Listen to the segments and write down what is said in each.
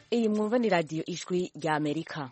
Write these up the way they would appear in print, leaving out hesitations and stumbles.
Iyi mwumva ni radiyo ijwi rya Amerika.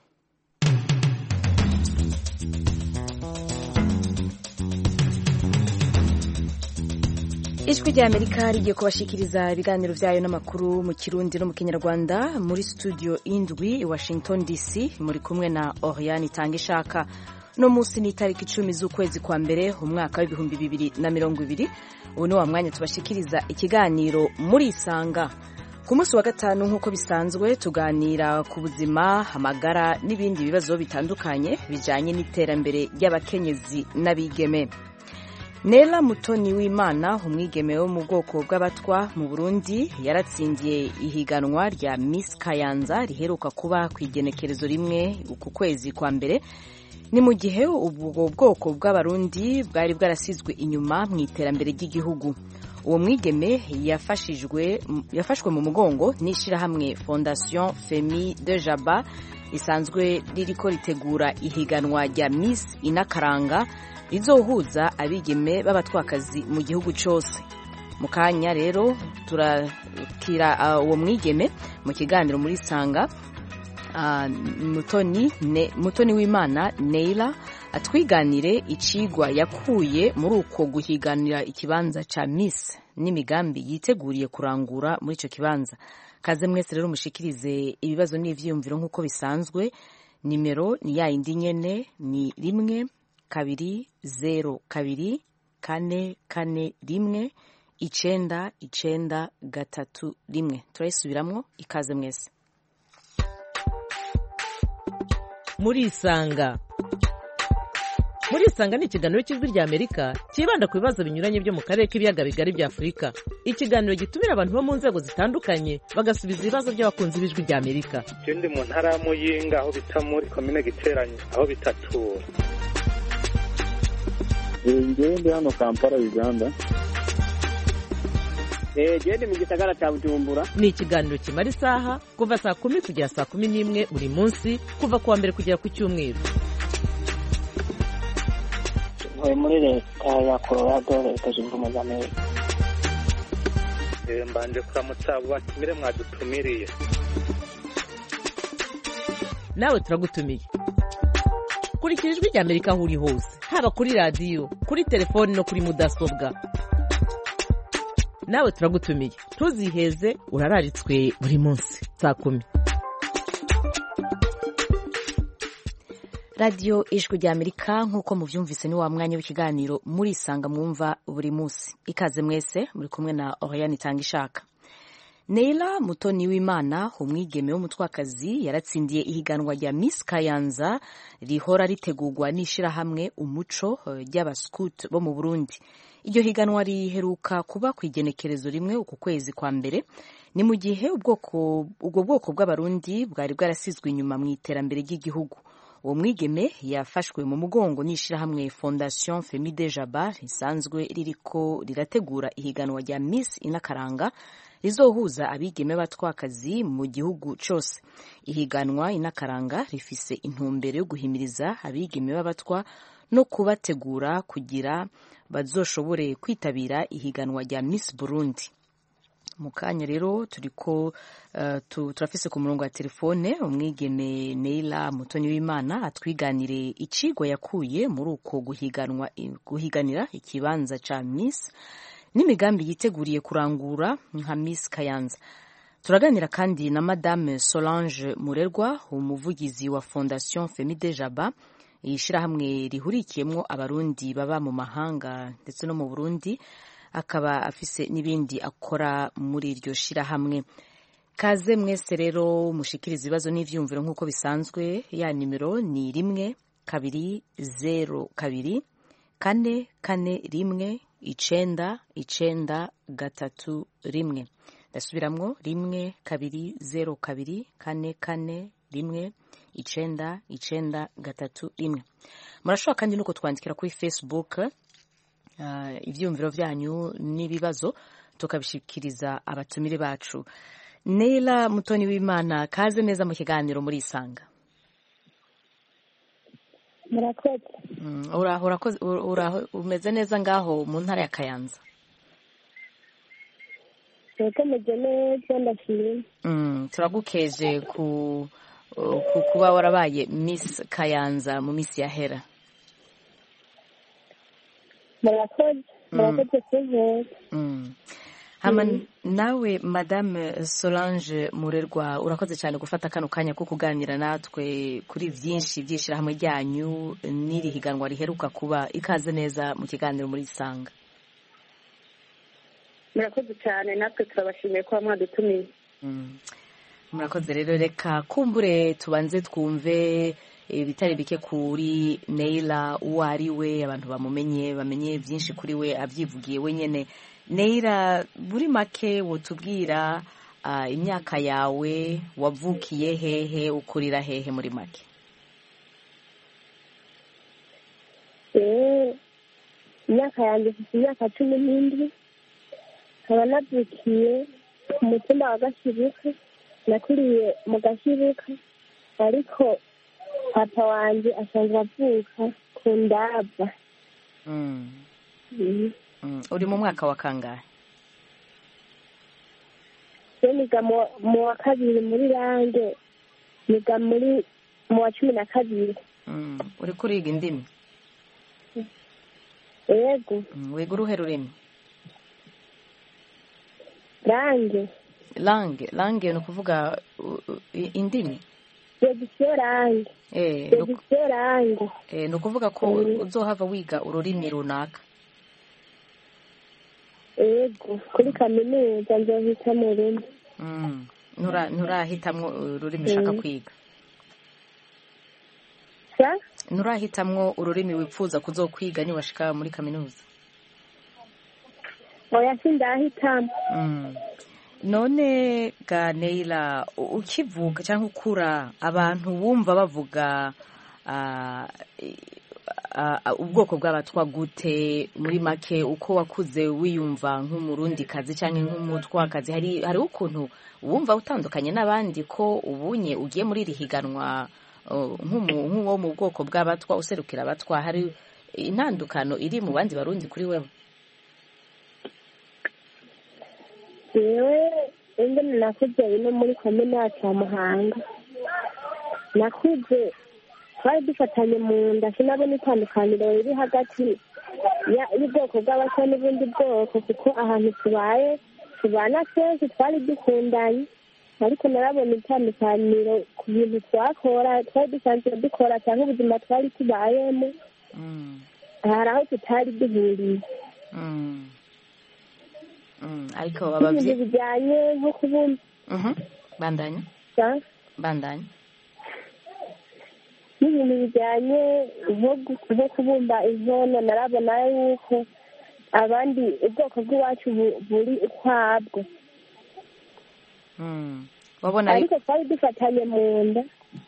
Ijwi rya Amerika rigiye kubashikiriza ibiganiro vyayo n'amakuru mu Kirundi no mu Kinyarwanda muri studio indwi i Washington DC. Muri kumwe na Oriane Itangishaka. No musi ni tariki 10 z'ukwezi kwa mbere umwaka w'ibihumbi 2020. Ubu ni wa mwanya tubashikiriza ikiganiro muri Isanga. Ku munsi wa gatanu nk'uko bisanzwe tuganira ku buzima, amagara n'ibindi bibazo bitandukanye bijanye n'iterambere ry'abakenyezi n'abigeme. Nela Mutoni w'Imana, umwigeme wo mu bwoko bw'abatwa mu Burundi, yaratsindiye ihiganwa rya Miss Kayanza riheruka kuba kw'igenekerezo rimwe ku kwezi kwa mbere. Ni mu gihe ubwo bwoko bw'abarundi bwari bwarasizwe inyuma mu iterambere ry'igihugu. Uwo mwigeme yafashwe mu mugongo n'ishirahamwe Fondation Femi de Jaba risanzwe ririko ritegura ihiganwa rya Miss Inakaranga rizohuza abigeme b'abatwakazi mu gihugu cyose. Mu kanya rero turakira uwo mwigeme mu kiganiro muri Sanga. Mutoni w'Imana Neila atwiganire icigwa yakuye muri uko guhiganira ikibanza ca Miss n'imigambi yiteguriye kurangura muri ico kibanza. Kaze mwese rero mushikirize ibibazo n'ivyiyumviro nk'uko bisanzwe. Nimero ni ya indi nyene, ni 1-2-0-2-4-4-1-9-9-3-1. Turayisubiramwo. Ikaze mwese. Muri Isanga. Muri Isanga ni ikiganiro cy'ijwi rya Amerika kibanda ku bibazo binyuranye byo mu karere k'ibiyaga bigari bya Afurika. Ikiganiro gitumira abantu bo mu nzego zitandukanye bagasubiza ibibazo by'abakunzi b'ijwi rya Amerika. Ndi mu ntara ya Muyinga aho bita muri komine Giteranye aho bitatura. Ndi hano Kampala Uganda. Ndi mu gisagara cya Bujumbura. Ni ikiganiro kimara isaha kuva saa 10 kugera saa 11 buri munsi kuva kuwa mbere kugera ku cyumweru. Muri leta ya Colorado, leta zunze ubumwe za Amerika. Mbanje kuramutsa abo batumire mwadutumiriye. Nawe turagutumiye. Kurikira ijwi rya Amerika aho uri hose, haba kuri radio, kuri telefone no kuri mudasobwa. Nawe turagutumiye. Ntuziheze, urararitswe buri munsi saa 10. Radio ijwi rya Amerika nk'uko muvyumvise ni wa mwanya w'ikiganiro muri Isanga mwumva buri munsi. Ikaze mwese, muri kumwe na Oriane Itangishaka. Neila Mutoni w'Imana, umwigeme w'umutwakazi, yaratsindiye ihiganwa rya Miss Kayanza rihora ritegurwa n'ishirahamwe Umuco ry'abascout bo mu Burundi. Iryo higanwa riheruka kuba kw'igenekerezo rimwe uku kwezi kwa mbere. Ni mu gihe ubwo bwoko bw'abarundi bwari bwarasizwe inyuma mu iterambere ry'igihugu. Uwo mwigeme yafashwe mu mugongo n'ishirahamwe Fondation Femi de Jaba risanzwe ririko rirategura ihiganwa rya Miss Inakaranga rizohuza abigeme batwakazi mu gihugu cyose. Ihiganwa Inakaranga rifise intumbero yo guhimiriza abigeme b'abatwa no kubategura kugira bazoshobore kwitabira ihiganwa rya Miss Burundi. Mukanya rero turiko turafise ku murongo wa telefone umwigeme Neila Mutoni w'Imana atwiganire icigwa yakuye muri uko guhiganira ikibanza ca Miss n'imigambi yiteguriye kurangura nka Miss Kayanza. Turaganira kandi na Madame Solange Murerwa, umuvugizi wa Fondation Femi de Jaba, ishirahamwe rihurikiyemwo abarundi baba mu mahanga ndetse no mu Burundi, akaba afise n'ibindi akora muri iryo shirahamwe. Kaze mwese rero mushikiriza ibibazo n'ivyumviro nk'uko bisanzwe. Ya nimero ni 1-2-0-2-4-4-1-9-9-3-1. Ndasubiramwo 1-2-0-2-4-4-1-9-9-3-1. Murashobora kandi nuko twandikira kuri Facebook ivyumviro vyanyu n'ibibazo tukabishikiriza abatumire bacu. Neila Mutoni w'Imana, kaze neza mu kiganiro muri Isanga. Murakoze. Umeze neza ngaho mu ntara ya Kayanza? Yego meze neza ndashimye. Turagukeje ku kuba warabaye Miss Kayanza mu Miss yahera. Murakoze kuzeza. Hama nawe Madame Solange Murerwa urakoze cyane gufata kano kanya ko kuganira natwe kuri byinshi byishirahamwe ryanyu n'iri higanwa riheruka kuba. Ikaze neza mu kiganiro muri Isanga. Murakoze cyane natwe turabashimiye ko mwadutumiye. Murakoze rero, reka kumbure tubanze twumve ibitari bike kuri Neila uwo ari we, abantu bamenye byinshi kuri we, abyivugiye wenyine. Neila, buri make wotubwira imyaka yawe, wavukiye hehe, ukurira hehe muri make? Imyaka yanjye ifite imyaka 17, nkaba navukiye ku mutumba wa Gashibuka, nakuriye mu Gashibuka, ariko papa wanjye asanzwe avuka ku Ndava. Uri mu mwaka wa kangahe? Niga mu wa kabiri muri Range, niga mu wa 12. Uri kuriga indimi? Yego. Wiga uruhe rurimi? Range ni ukuvuga indimi? Range. Ni ukuvuga ko uzohava wiga ururimi runaka? Yego, kuri kaminuza nzohitamo rumwe. Nturahitamwo ururimi ushaka kwiga? Nturahitamwo ururimi wifuza kuzokwiga niwashika muri kaminuza? Oya, sindahitamo. None ga Neila, ukivuga cyangwa ukura, abantu bumva bavuga ubwoko bw'abatwa gute muri make, uko wakuze wiyumva nk'umurundi kazi cyangwa nk'umutwakazi? hari ukuntu wumva utandukanye n'abandi ko ubunye ugiye muri iri higanwa nk'uwo mu bwoko bw'abatwa, userukira abatwa? Hari intandukano iri mu bandi barundi kuri wewe? Ingene nakuze ino muri komine yacu ya Muhanga, nakuze twari dufatanye mu nda, sinabona itandukaniro riri hagati y'ubwoko bw'abasa n'ubundi bwoko, kuko ahantu tubana twese twari dukundanye, ariko narabona itandukaniro ku bintu twakora, twari dusanzwe dukora cyangwa ubuzima twari tubayemo, hari aho tutari duhuriye. Ariko ababyeyi bijyanye nko kubumba bandanya n'ibintu bijyanye nko kubumba inkono, narabona yuko abandi ubwoko bw'iwacu buri ukwabwo, ariko twari dufatanye mu nda.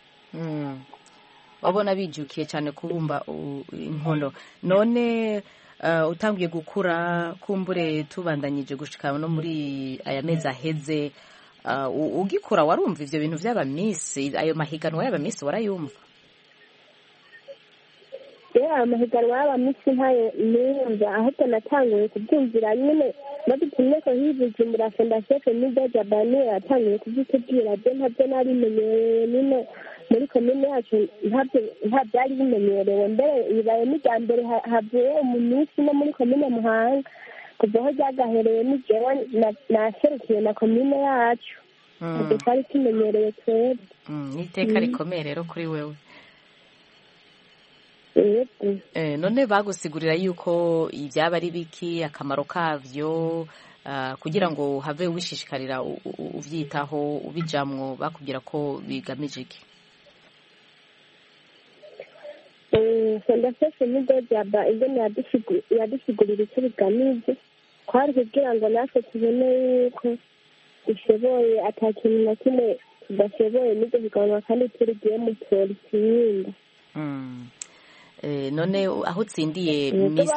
wabona bijukiye cyane kubumba inkono. None utangiye gukura, kumbure tubandanyije gushika no muri aya mezi aheze, ugikura warumva ivyo bintu vy'aba Miss, ayo mahiganwa y'aba Miss warayumva? Amahiganwa y'aba Miss ntayo niyumva, ahubwo natanguye kubyumvira nyine badutumye ko hibujumbura Fondation Famille Jabani yatanguye kubyitubwira, byo ntabyo nari menyereye nyine muri komine yacu, nta byari bimenyerewe. Mbere ibaye n'irya mbere havuye umunsi no muri komine Muhanga, kuva aho ryagahereye n'ijewe naserukiye na komine yacu, ubwo twari tumenyereye twebwe. N'iteka rikomeye rero kuri wewe. None bagusigurira yuko ibyaba ari biki, akamaro kavyo, kugira ngo have wishishikarira uvyitaho ubijamwo, bakubwira ko bigamije iki? Fondation Famille Jabani ingene yadusigurira icyo bigamije, kwari kugira ngo natwe tubone yuko dushoboye, ata kintu na kimwe tudashoboye n'ibyo biganwa, kandi turigiye mu polisi. None aho utsindiye Miss,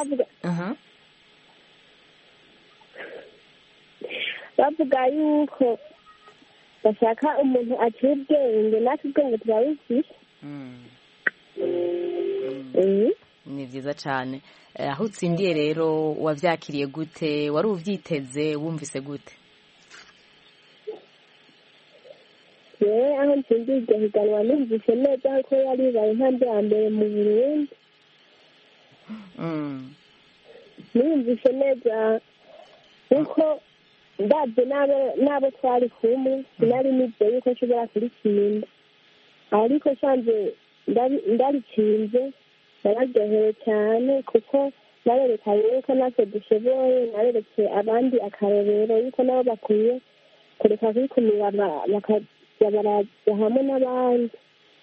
bavuga yuko bashaka umuntu aciye ubwenge, natwe ubwenge turabufise. Ni byiza cyane. Aho utsindiye rero wavyakiriye gute? Wari uvyiteze? Wumvise gute? naho ntsindiye iryo higanwa numvise neza ko yari ibaye intambwe ya mbere mu Burundi. Numvise neza kuko ndabyo n'abo twari kumwe sinari nizeye yuko nshobora kuritsinda, ariko nsanze ndaritsinze nararyohewe cyane kuko narerekanye yuko natwe dushoboye, nareretse abandi akarorero yuko nabo bakwiye kureka kwikumira bakajya baraza hamwe n'abandi.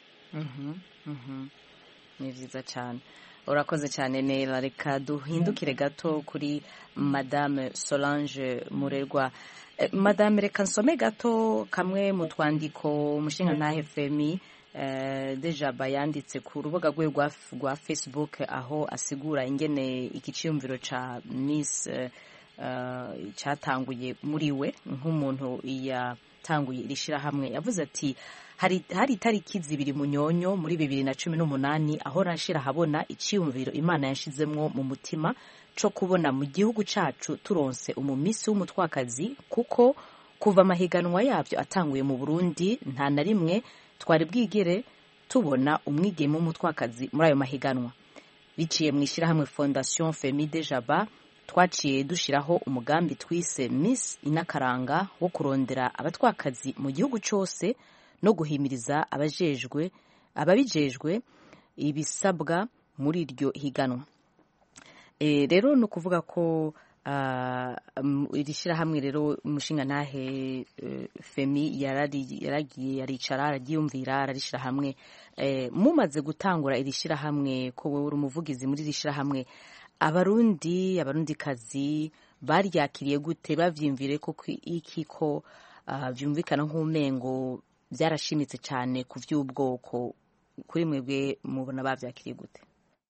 Ni byiza cyane, urakoze cyane Nela. Reka duhindukire gato kuri Madame Solange Murerwa. Madame, reka nsome gato kamwe mu twandiko umushingantahe Femi Dejaba yanditse ku rubuga rwe rwa Facebook, aho asigura ingene igiciyumviro ca Miss cyatanguye muri we nk'umuntu yatanguye irishirahamwe. Yavuze ati hari itariki 2 Munyonyo muri 2018 aho rashira habona iciyumviro Imana yashizemwo mu mutima co kubona mu gihugu cacu turonse umumisi w'umutwakazi, kuko kuva amahiganwa yavyo atanguye mu Burundi nta na rimwe twari bwigere tubona umwigeme w'umutwakazi muri ayo mahiganwa. Biciye mu ishirahamwe Fondation Femi Dejaba twaciye dushiraho umugambi twise Miss Inakaranga wo kurondera abatwakazi mu gihugu cyose no guhimiriza ababijejwe ibisabwa muri iryo higanwa. Rero no kuvuga ko irishirahamwe rero umushingantahe Femi yaragiye aricara aragiyumvira ararishira hamwe. Mumaze gutangura irishirahamwe ko wewe uri umuvugizi muri irishirahamwe, abarundikazi baryakiriye gute? Bavyimvire ko iki ko vyumvikana nk'umengo byarashimitse cyane ku vy'ubwoko, kuri mwebwe mubona bavyakiriye gute?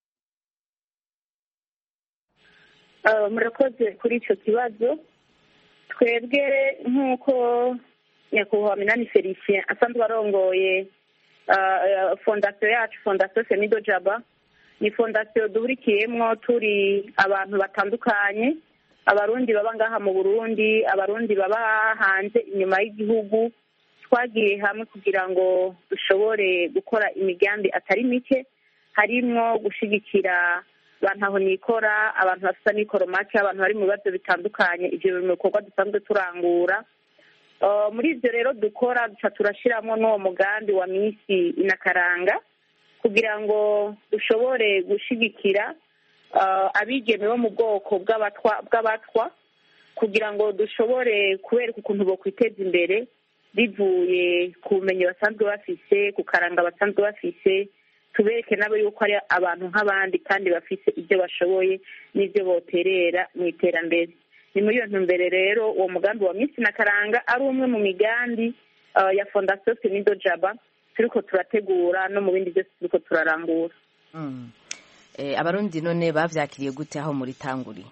Murakoze kuri icyo kibazo. Twebwe nk'uko nyakubahwa Minani Felicien asanzwe arongoye fondasiyo yacu, Fondation Femi Dejaba, ni fondasiyo duhurikiyemwo turi abantu batandukanye, abarundi baba ngaha mu Burundi, abarundi baba hanze inyuma y'igihugu. Twagiye hamwe kugira ngo dushobore gukora imigambi atari mike, harimwo gushigikira abantu aho nikora, abantu bafite amikoro make, abantu bari mu bibazo bitandukanye. Ivyo biri mu bikorwa dusanzwe turangura. Muri ivyo rero dukora duca turashiramo n'uwo mugambi wa Miss Inakaranga kugira ngo dushobore gushigikira abigeme bo mu bwoko bw'abatwa kugira ngo dushobore kubereka ukuntu bo kwiteza imbere bivuye ku bumenyi basanzwe bafise, ku karanga basanzwe bafise, tubereke nabo yuko ari abantu nk'abandi kandi bafise ibyo bashoboye n'ibyo boterera mu iterambere. Ni muri iyo ntumbere rero uwo mugambi wa Miss Inakaranga ari umwe mu migambi ya Fondation Femi Dejaba turiko turategura no mu bindi byose turiko turarangura. Abarundi none bavyakiriye gute aho muri tanguri?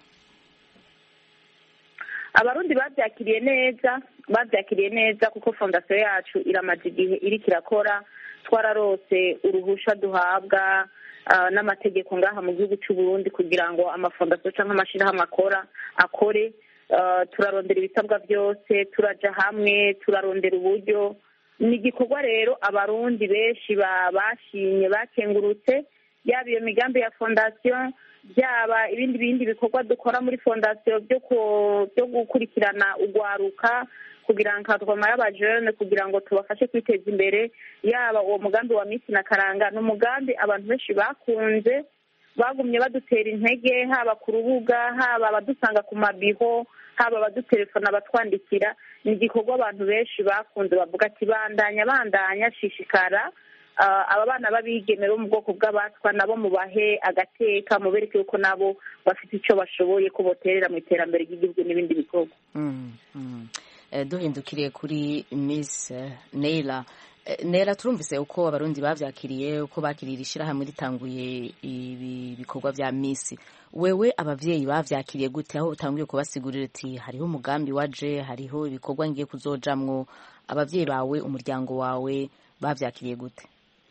Abarundi bavyakiriye neza kuko fondasiyo yacu iramaze igihe iriko irakora. Twararose uruhusha duhabwa n'amategeko ngaha mu gihugu cy'u Burundi kugira ngo amafondasiyo cyangwa amashirahamwe akore. Turarondera ibisabwa byose, turaja hamwe, turarondera uburyo. Ni igikorwa rero abarundi benshi bashimye, bakengurutse, yaba iyo migambi ya fondasiyo, byaba ibindi bikorwa dukora muri fondasiyo byo gukurikirana ugwaruka kugira ngo nkatwama y'abajene kugira ngo tubafashe kwiteza imbere. Yaba uwo mugambi wa Miss Inakaranga ni umugambi abantu benshi bakunze, bagumye badutera intege, haba ku rubuga, haba abadusanga ku mabiho, haba abadutelefona batwandikira. Ni igikorwa abantu benshi bakunze, bavuga ati bandanya shishikara. Aba bana babigeme bo mu bwoko bw'abatwa nabo mubahe agateka, mubereke yuko nabo bafite icyo bashoboye ko boterera mu iterambere ry'igihugu n'ibindi bikorwa. Duhindukiriye kuri Miss Nela. Nela, turumvise uko abarundi bavyakiriye, uko bakiriye ishirahamwe ritanguye ibi bikorwa vya Miss. Wewe abavyeyi bavyakiriye gute aho utanguye kubasigurira ati hariho umugambi waje, hariho ibikorwa ngiye kuzojamwo? Abavyeyi bawe, umuryango wawe bavyakiriye gute?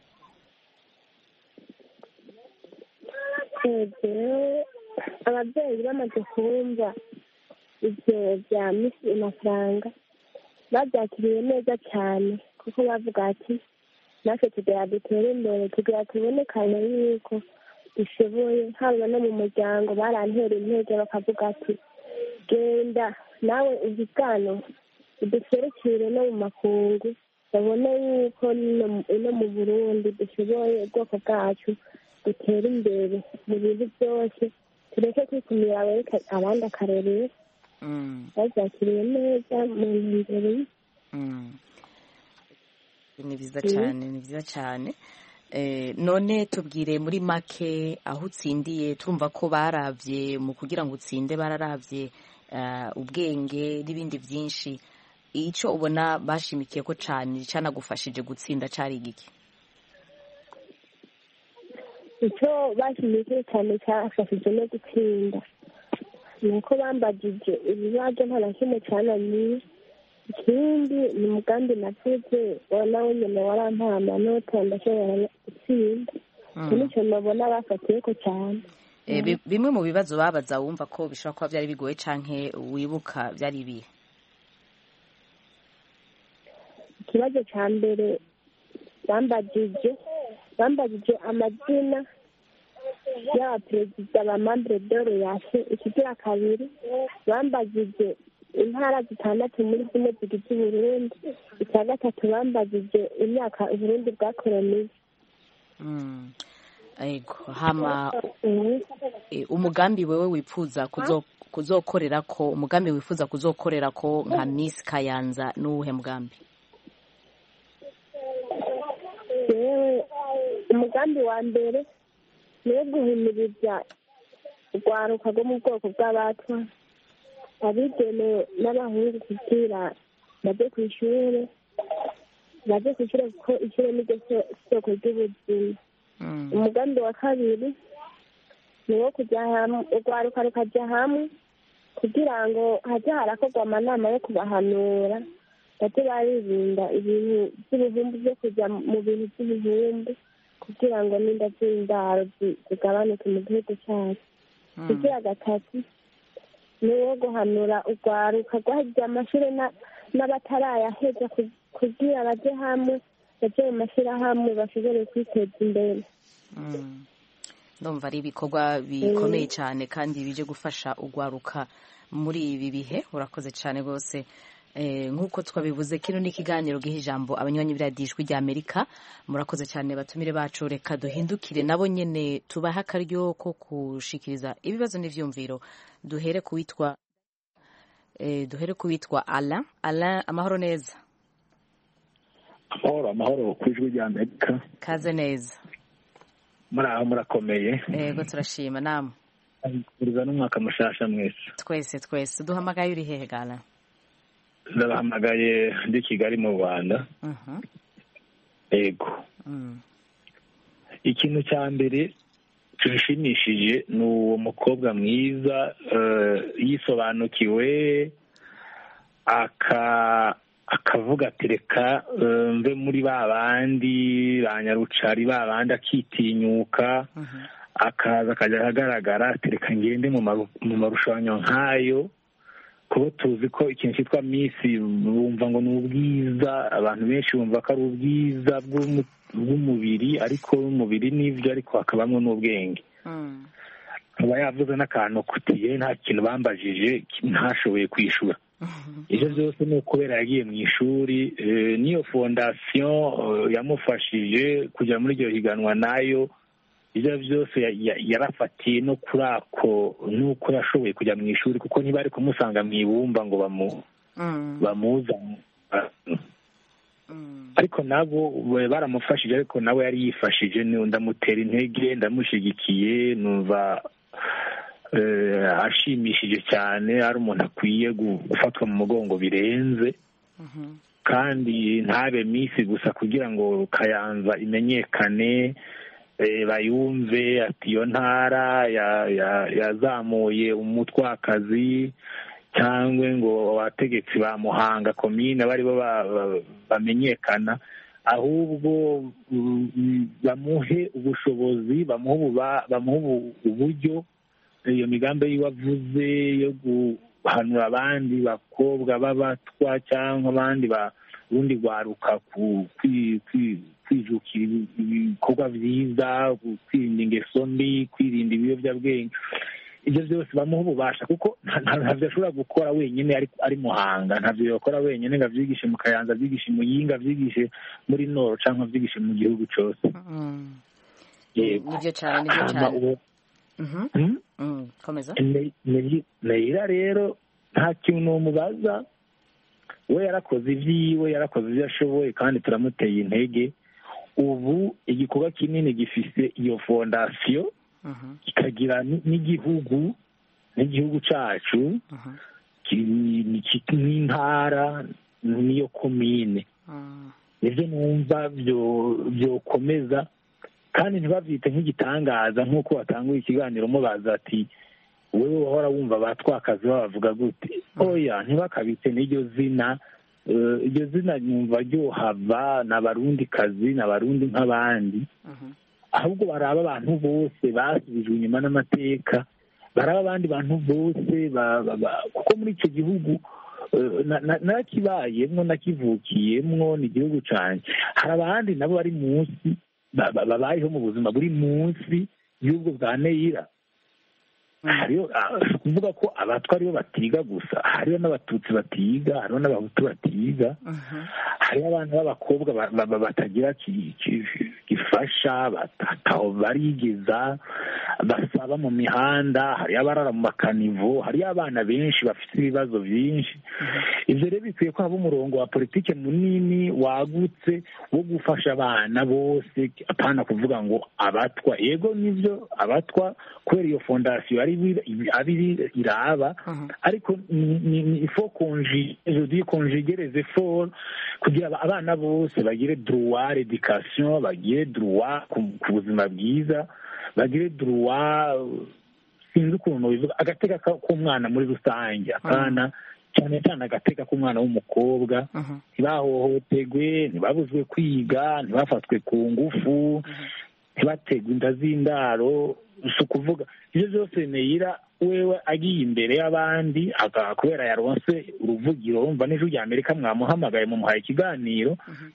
Ababyeyi bamaze kumva ibyo bya Miss Inakaranga babyakiriye neza cyane, kuko bavuga ati natwe tugira dutere imbere tugira tubonekane yuko dushoboye, haba no mu muryango barantera intege bakavuga ati genda nawe ubwigano uduserukire no mu makungu babone yuko no mu Burundi dushoboye, ubwoko bwacu dutera imbere mu bintu byose, tureke kwikumira abandi akarorero. Bazakiriye neza mu ntumbero. Ni byiza cyane, ni byiza cyane. None tubwire muri make aho utsindiye. Turumva ko baravye mu kugira ngo utsinde, bararavye ubwenge n'ibindi byinshi. Icyo ubona bashimikiye ko cyane cyanagufashije gutsinda cyari igiki? Icyo bashimikiye cyane cyafashije no gutsinda ni uko bambagije ibibazo nta na kimwe cyananiye. Ikindi ni umugambi navuze nawe nyine warampaye amanota ndashobora gutsinda. Icyo nicyo nabona bafatiye ko cyane. Bimwe mu bibazo babaza wumva ko bishobora kuba byari bigoye canke wibuka byari ibihe? Ikibazo cya mbere bambagije amazina y'abaperezida ba mambure dore yashe. Ikigira kabiri bambagije intara 6 muri zimwe zigize Uburundi. Icya gatatu bambagije imyaka Uburundi bwakoroniye. Hama umugambi wewe wifuza kuzokorera ko, umugambi wifuza kuzokorera ko nka Miss Kayanza n'uwuhe mugambi? Umugambi wa mbere ni wo guhimiriza urwaruka rwo mu bwoko bw'abatwa, abigeme n'abahungu kugira baje ku ishuri kuko ishuri ni ryo soko ry'ubuzima. Umugambi wa kabiri ni wo kujya hamwe, urwaruka rukajya hamwe kugira ngo hajye harakorwa amanama yo kubahanura bajye baririnda ibintu by'ibihumbi byo kujya mu bintu by'ibihumbi kugira ngo n'inda z'indaro zigabanuke mu gihugu cyacu. Ikigira gatatu ni wo guhanura urwaruka rwahize amashuri n'abatarayaheza kugira bajye hamwe, bajye mu mashyirahamwe bashobore kwiteza imbere. Ndumva ari ibikorwa bikomeye cyane kandi bije gufasha urwaruka muri ibi bihe. Urakoze cyane rwose. Nk'uko twabivuze, kino ni ikiganiro giha ijambo abanywanyi b'Ijwi ry'Amerika. Murakoze cyane batumire bacu. Reka duhindukire nabo nyene tubaha akaryo ko kushikiriza ibibazo n'ivyumviro. Duhere kuwitwa Alain. Alain, amahoro neza? Amahoro ku Ijwi ry'Amerika. Kaze neza. Muraho murakomeye? Yego turashima. Namwe? Uriza n'umwaka mushasha mwese. Twese. Duhamagaye uri hehe Alain? Ndabahamagaye ndi Kigali mu Rwanda. Yego. Ikintu cya mbere cyishimishije ni uwo mukobwa mwiza yisobanukiwe akavuga ati reka mve muri ba bandi ba nyarucari, ba bandi akitinyuka akaza akajya ahagaragara ati reka ngende mu marushanwa nk'ayo. Kuba tuzi ko ikintu cyitwa Miss bumva ngo ni ubwiza, abantu benshi bumva ko ari ubwiza bw'umubiri, ariko umubiri n'ibyo, ariko hakabamo n'ubwenge. Aba yavuze n'akantu kutiye nta kintu bambajije ntashoboye kwishura. Ibyo byose ni ukubera yagiye mu ishuri, n'iyo fondasiyo yamufashije kujya muri iryo higanwa nayo. Ibyo byose yarafatiye no kuri ako nuko yashoboye kujya mu ishuri, kuko ntibari kumusanga mu ibumba ngo bamuzane. Ariko nabo baramufashije, ariko nawe yari yifashije. Ndamutera intege, ndamushyigikiye, numva ashimishije cyane. Ari umuntu akwiye gufatwa mu mugongo birenze, kandi ntabe Miss gusa kugira ngo Kayanza imenyekane, bayumve ati iyo ntara yazamuye umutwakazi, cyangwa ngo abategetsi ba Muhanga komine bari bo bamenyekana, ahubwo bamuhe ubushobozi, bamuhe uburyo. Iyo migambi yiwavuze yo guhanura abandi bakobwa b'abatwa cyangwa abandi urundi rwaruka kwijukira ibikorwa byiza, kwirinda ingeso mbi, kwirinda ibiyobyabwenge. ibyo byose bamuha ububasha kuko ntabyo ashobora gukora wenyine ari muhanga, ntabyo yakora wenyine ngo abyigishe mu Kayanza, abyigishe mu Yinga, abyigishe muri Nord cyangwa abyigishe mu gihugu cyose. Nibyo cyane komeza. Neira rero nta kintu umubaza, we yarakoze ibyiwe, yarakoze ibyo ashoboye kandi turamuteye intege. Ubu igikorwa kinini gifise iyo fondasiyo kikagira n'igihugu cyacu n'intara n'iyo komine. nibyo numva byokomeza kandi ntibabyite nk'igitangaza nk'uko watanguye ikiganiro mubaza ati wowe wahora wumva abatwakazi babavuga gute. Oya, ntibakabite n'iryo zina. Iryo zina nyumva ryohava, ni abarundikazi, ni abarundi nk'abandi, ahubwo baraba abantu bose basubijwe inyuma n'amateka, baraba abandi bantu bose kuko muri icyo gihugu nakibayemwo, nakivukiyemwo, ni igihugu cyane. Hari abandi nabo bari munsi, babayeho mu buzima buri munsi y'ubwo bwa Neira. hariyo kuvuga ko abatwa aribo batiga gusa, hariyo n'abatutsi batiga, hariho n'abahutu batiga, hariho abantu b'abakobwa batagira gifasha, bataho barigeza, basaba mu mihanda, hariyo abarara mu makanivo, hariyo abana benshi bafite ibibazo byinshi. Ibyo rero bikwiye ko haba umurongo wa politike munini wagutse wo gufasha abana bose, apana kuvuga ngo abatwa. Yego nivyo abatwa kubera iyo fondasiyo ari iraba, ariko il faut conjuguer effort kugira abana bose bagire droit à l'éducation, bagire droit ku buzima bwiza, bagire droit, sinzi ukuntu bivuga, agateka k'umwana muri rusange, akana cyane cyane agateka k'umwana w'umukobwa, ntibahohotegwe, ntibabuzwe kwiga, ntibafatwe ku ngufu, ntibategwe inda z'indaro. Si ukuvuga ibyo byose Neira wewe agiye imbere y'abandi, kubera yaronse uruvugiro, urumva n'ijwi rya Amerika mwamuhamagaye mumuhaye ikiganiro,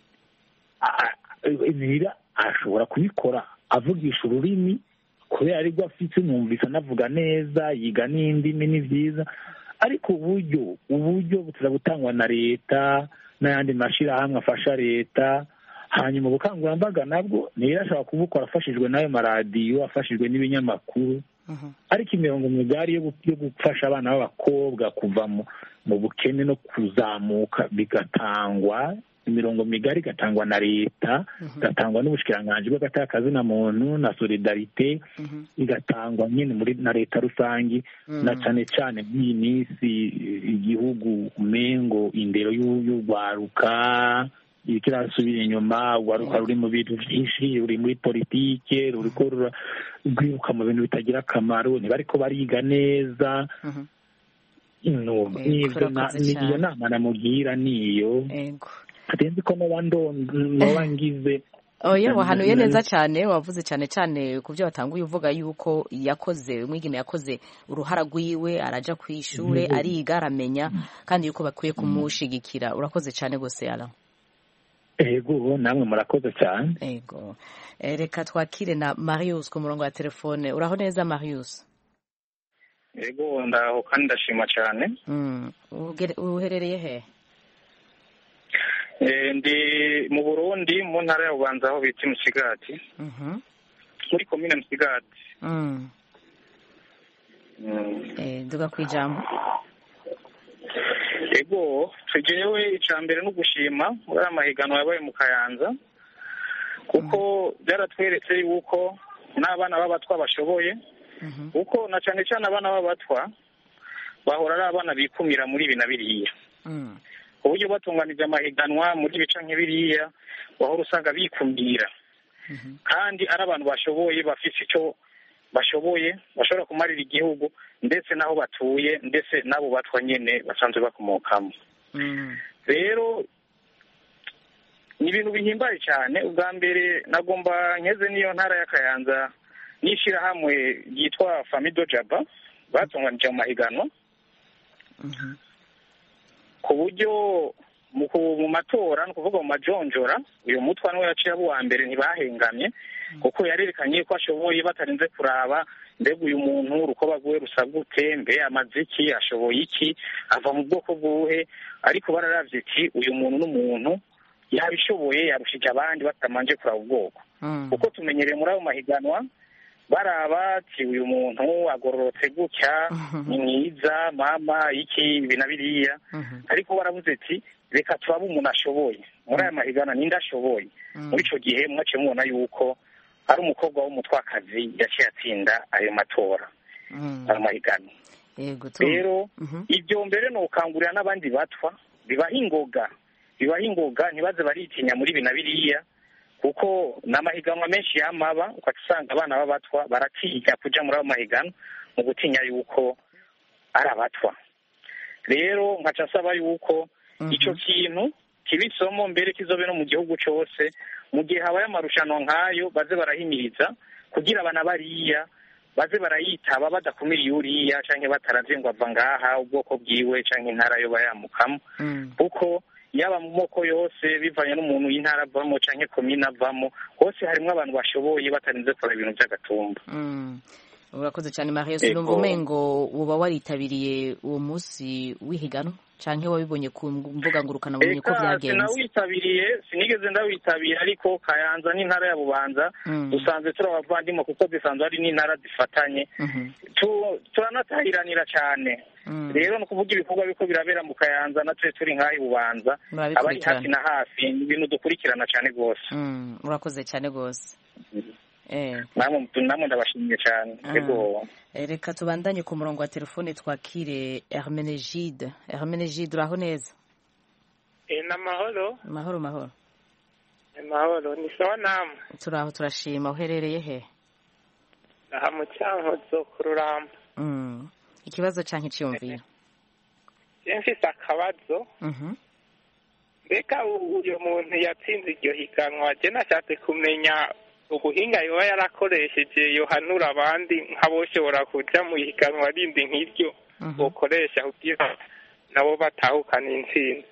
Neira ashobora kubikora avugisha ururimi kubera aribwo afite, numvise anavuga neza, yiga n'indimi, ni byiza. Ariko uburyo butangwa na leta n'ayandi mashyirahamwe afasha leta, hanyuma ubukangurambaga nabwo Neira ashobora kubukora afashijwe n'ayo maradiyo, afashijwe n'ibinyamakuru. Ariko imirongo migari yo gufasha abana b'abakobwa kuva mu bukene no kuzamuka bigatangwa, imirongo migari igatangwa na leta, igatangwa n'ubushikiranganji bw'agatakazi muntu na solidarite, igatangwa nyine na leta rusange, na cyane cyane nk'iyi minsi igihugu umengo indero y'urwaruka ikirasubira inyuma, urwaruka ruri mu bintu byinshi, ruri muri politike, ruriko rwiruka mu bintu bitagira akamaro, ntibariko bariga neza. Niyo nama namugira niyo, atenzi ko noba ngize. Oya, wahanuye neza cyane, wavuze cyane cyane ku byo watanguye uvuga yuko umwigeme yakoze uruhara rwiwe, araja ku ishure, ariga, aramenya, kandi yuko bakwiye kumushigikira. Urakoze cyane gose Alain. Ego, namwe murakoze cyane. Ego, reka twakire na Marius ku murongo wa telefone. Uraho neza Marius? Ego, ndaho kandi ndashima cyane. Uherereye he? Ndi mu Burundi, mu ntara ya Bubanza, aho bita Musigati, muri komine Musigati. Nduga kwijambo. Ego, tugerewe icambere no gushima muri amahiganwa yabaye mu Kayanza, kuko byaratweretse yuko n'abana b'abatwa bashoboye, kuko na cyane cyane abana b'abatwa bahora ari abana bikumira muri ibi na biriya. Uburyo batunganije amahiganwa muri bica nk'ibiriya, bahora usanga bikumira, kandi ari abantu bashoboye, bafite icyo bashoboye, bashobora kumarira igihugu ndetse n'aho batuye, ndetse n'abo batwa nyine basanzwe bakomokamo. Rero ni ibintu bihimbaye cyane. Ubwa mbere nagomba nkeze n'iyo ntara ya Kayanza n'ishyirahamwe ryitwa Famido Jaba, batunganije mu mahiganwa, ku buryo mu matora ni ukuvuga mu majonjora uyu mutwa niwe yaciye abo uwa mbere ntibahengamye kuko yarerekanye ko ashoboye batarinze kuraba mbega uyu muntu urukoba rwiwe rusa gute mbe amaze iki ashoboye iki ava mu bwoko bwuhe ariko bararavye ati uyu muntu n'umuntu yabishoboye yarushije abandi batamanje kuraba ubwoko kuko tumenyereye muri ayo mahiganwa baraba ati uyu muntu agororotse gutya ni mwiza mama iki ibi na biriya ariko baravuze ati reka turabe umuntu ashoboye muri aya mahiganwa ninde ashoboye muri ico gihe mwaciye mubona yuko ari umukobwa w'umutwakazi yaciye atsinda ayo matora ayo mahiganwa rero ibyo mbere ni ukangurira n'abandi batwa bibaha ingoga ntibaze baritinya muri ibi na biriya kuko n'amahiganwa menshi yamaba ugasanga abana b'abatwa baratinya kuja muri ayo mahiganwa mu gutinya yuko ari abatwa rero nkaca asaba yuko ico kintu kiba isomo mbere kizobe no mu gihugu cose mu gihe habaye amarushanwa nk'ayo baze barahimiriza kugira abana bariya baze barayitaba badakumiriye uriya canke bataravye ngo ava ngaha ubwoko bwiwe canke intara yo bayamukamo kuko yaba mu moko yose bivanye n'umuntu y'intara avamo canke komine avamo hose harimwo abantu bashoboye batarinze kora ibintu vy'agatumba urakoze cyane Marie sinumva umengo uba waritabiriye uwo munsi w'ihiganwa canke wabibonye ku mbuga ngurukana bumenyi ko vyagenze sinigeze ndawitabira ariko Kayanza n'intara ya Bubanza dusanzwe turi abavandimwe kuko zisanzwe ari n'intara zifatanye turanatahiranira cyane rero ni ukuvuga ibikorwa biko birabera mu Kayanza natwe turi nk'aho Bubanza abari hafi na hafi ibintu dukurikirana cyane rwose urakoze cyane rwose namwe ndabashimiye cyane reka tubandanye ku murongo wa telefone twakire Hermenegide uraho neza n'amahoro mahoro ni sawa namwe turaho turashima uherereye he aha mu Cyankuzo ku Ruramba ikibazo canke iciyumviro mfise akabazo mbega uyu muntu yatsinze iryo higanwa je nashatse kumenya ubuhinga yoba yarakoresheje yohanura abandi nk'aboshobora kuja mu higanwa rindi nk'iryo bokoresha kugira nabo batahukana intsinzi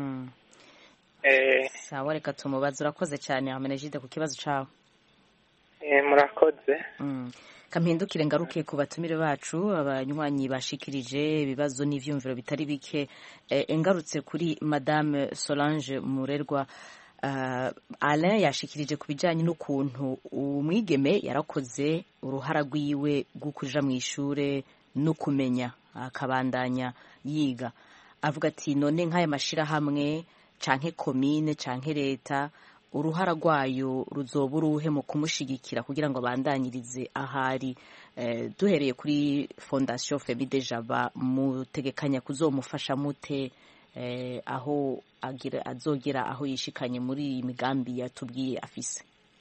sawa reka tumubaze urakoze cyane Hermenegide ku kibazo cawe murakoze kampindukire ngaruke ku batumire bacu abanywanyi bashikirije ibibazo n'ivyumviro bitari bike engarutse kuri Madame Solange Murerwa Alain yashikirije ku bijyanye n'ukuntu umwigeme yarakoze uruhara rwiwe rwo kuja mu ishure no kumenya akabandanya yiga avuga ati none nk'aya mashirahamwe canke komine canke leta uruhara rwayo ruzoba uruhe mu kumushigikira kugira ngo abandanyirize ahari duhereye kuri Fondation Femide Jaba mutegekanya kuzomufasha mute aho azogera aho yishikanye muri iyi migambi yatubwiye afise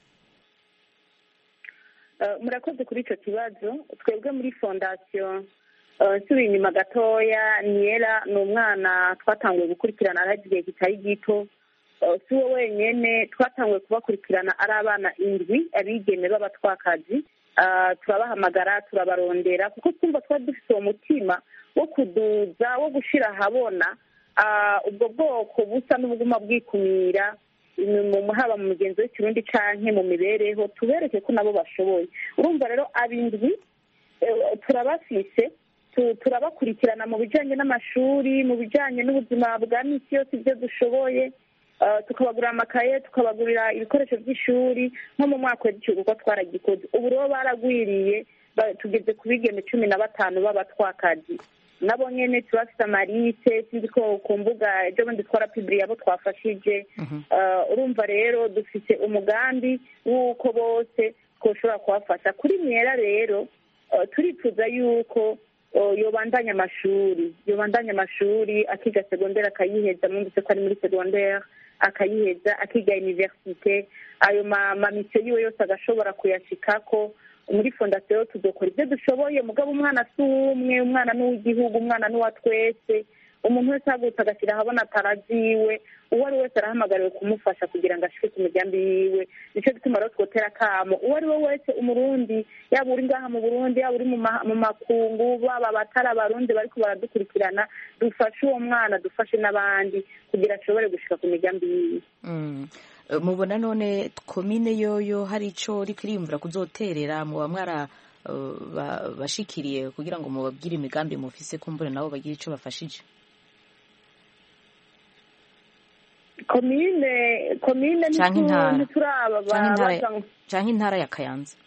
murakoze kuri icyo kibazo twebwe muri fondasiyo nsubiye inyuma gatoya Niera ni umwana twatanguye gukurikirana ari igihe kitari gito si we wenyine twatanguye kubakurikirana ari abana indwi abigeme b'abatwakazi turabahamagara turabarondera kuko twumva twari dufite uwo mutima wo kuduza wo gushyira ahabona ubwo bwoko busa n'ubuguma bwikumira haba mu mugenzi w'ikirundi canke mu mibereho tubereke ko nabo bashoboye urumva rero abindwi turabafise turabakurikirana mu bijanye n'amashuri mu bijanye n'ubuzima bwa misi yose ibyo dushoboye tukabagurira amakaye tukabagurira ibikoresho by'ishuri nko mu mwaka w'igihumbi kuko twaragikoze ubu rero baragwiriye tugeze ku bigeme 15 b'abatwakazi nabo nyene turafite amalise sinzi ko ku mbuga ejo bundi twarapibiriye abo twafashije urumva rero dufite umugambi w'uko bose twoshobora kubafasha kuri Niera rero turifuza yuko yobandanya amashuri akiga segondere akayiheza mwumvise ko ari muri segondere akayiheza akiga universite ayo mamisiyo yiwe yose agashobora kuyashikako muri fondasiyo tuzokora ibyo dushoboye mugabo umwana si umwe umwana n'uw'igihugu umwana n'uwa twese umuntu wese ahagurutse agashyira ahabona ataraziwe uwo ari wese arahamagariwe kumufasha kugira ngo ashike ku migambi yiwe. nicyo gituma rero twotera akamo uwo ari we wese umurundi, yaba uri ngaha mu Burundi, yaba uri mu makungu, baba abatari abarundi bariko baradukurikirana, dufashe uwo mwana, dufashe n'abandi kugira ashobore gushika ku migambi yiwe. Mubona none komine yoyo hari ico riko iriyumvira kuzoterera muba mwara bashikiriye kugira ngo mubabwire imigambi mufise kumbure nabo bagire ico bafashije? komine ntituraba canke intara ya Kayanza.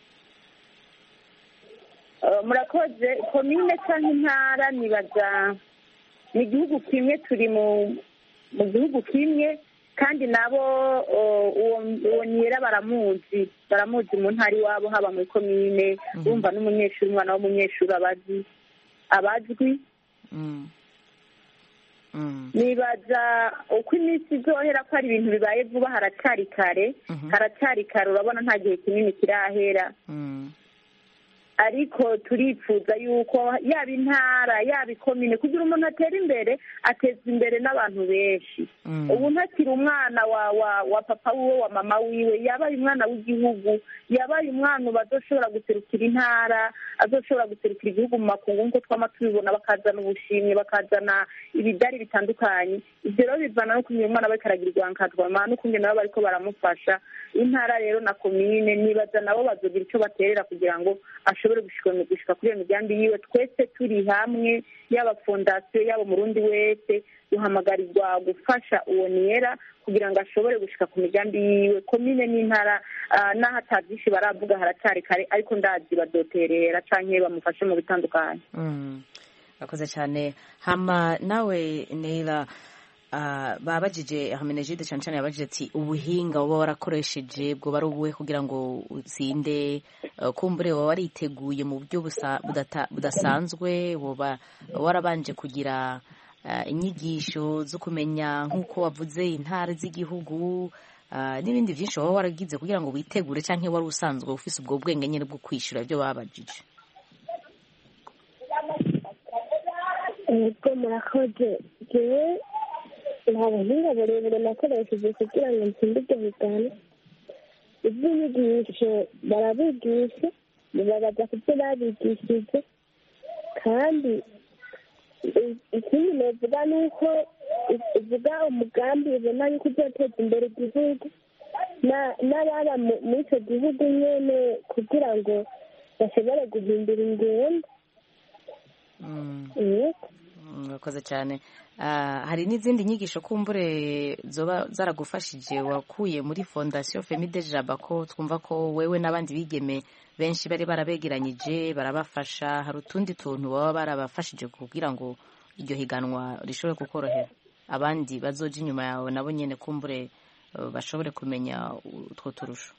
Murakoze. komine canke intara nibaza ni igihugu kimwe, turi mu gihugu kimwe, kandi nabo uwo Niyera baramuzi mu ntara iwabo, haba muri komine. bumva n'umunyeshuri, umwana w'umunyeshuri abazwi. nibaza uko iminsi izohera ko ari ibintu bibaye vuba, haracyari kare. urabona nta gihe kinini kirahera, ariko turifuza yuko yaba intara yaba ikomine kugira umuntu atera imbere, ateza imbere n'abantu benshi. ubu ntakiri umwana wa papa wiwe, wa mama wiwe, yabaye umwana w'igihugu, yabaye umwana bazoshobora guserukira intara, azoshobora guserukira igihugu mu makungu nk'uko twama tubibona, bakazana ubushimwe, bakazana ibidari bitandukanye. ibyo rero bivana no kumenya umwana bariko aragirirwa nkatwama n'ukungene nabo bariko baramufasha. intara rero na komine nibaza nabo bazogira ico baterera kugira ngo ashobore gushika kuri iyo migambi yiwe. twese turi hamwe, yaba fondasiyo, yaba umurundi wese, duhamagarirwa gufasha uwo Niyera kugira ngo ashobore gushika ku migambi yiwe. komine n'intara n'aho atavyinshi baravuga, haracyari kare, ariko ndazi bazoterera canke bamufashe mu bitandukanye. Bakoze cyane. Hama nawe Neila, babajije Ahmenegide cyane cyane yabajije ati ubuhinga uba warakoresheje bwo bari ubuhe kugira ngo utsinde, kumbure waba wariteguye mu buryo budasanzwe, woba warabanje kugira inyigisho zo kumenya nk'uko wavuze intara z'igihugu n'ibindi byinshi waba waragize kugira ngo witegure, cyangwa wari usanzwe ufise ubwo bwenge nyine bwo kwishyura ibyo babajije? ubwo murakoze. jewe nta buhinga burebure nakoresheje kugira ngo nsinde ibyo bigana. iby'inyigisho barabigisha, bibabaza ku byo babigishije, kandi ikindi novuga ni uko uvuga umugambi ubona yuko uzoteza imbere igihugu n'ababa muri icyo gihugu nyene kugira ngo bashobore guhindura ingendo. Murakoze cyane. Hari n'izindi nyigisho kumbure zoba zaragufashije wakuye muri fondasiyo Femide Jaba, ko twumva ko wewe n'abandi bigeme benshi bari barabegeranyije barabafasha. hari utundi tuntu baba barabafashije kugira ngo iryo higanwa rishobore kukorohera, abandi bazoja inyuma yawe nabo nyene kumbure bashobore kumenya utwo turusho?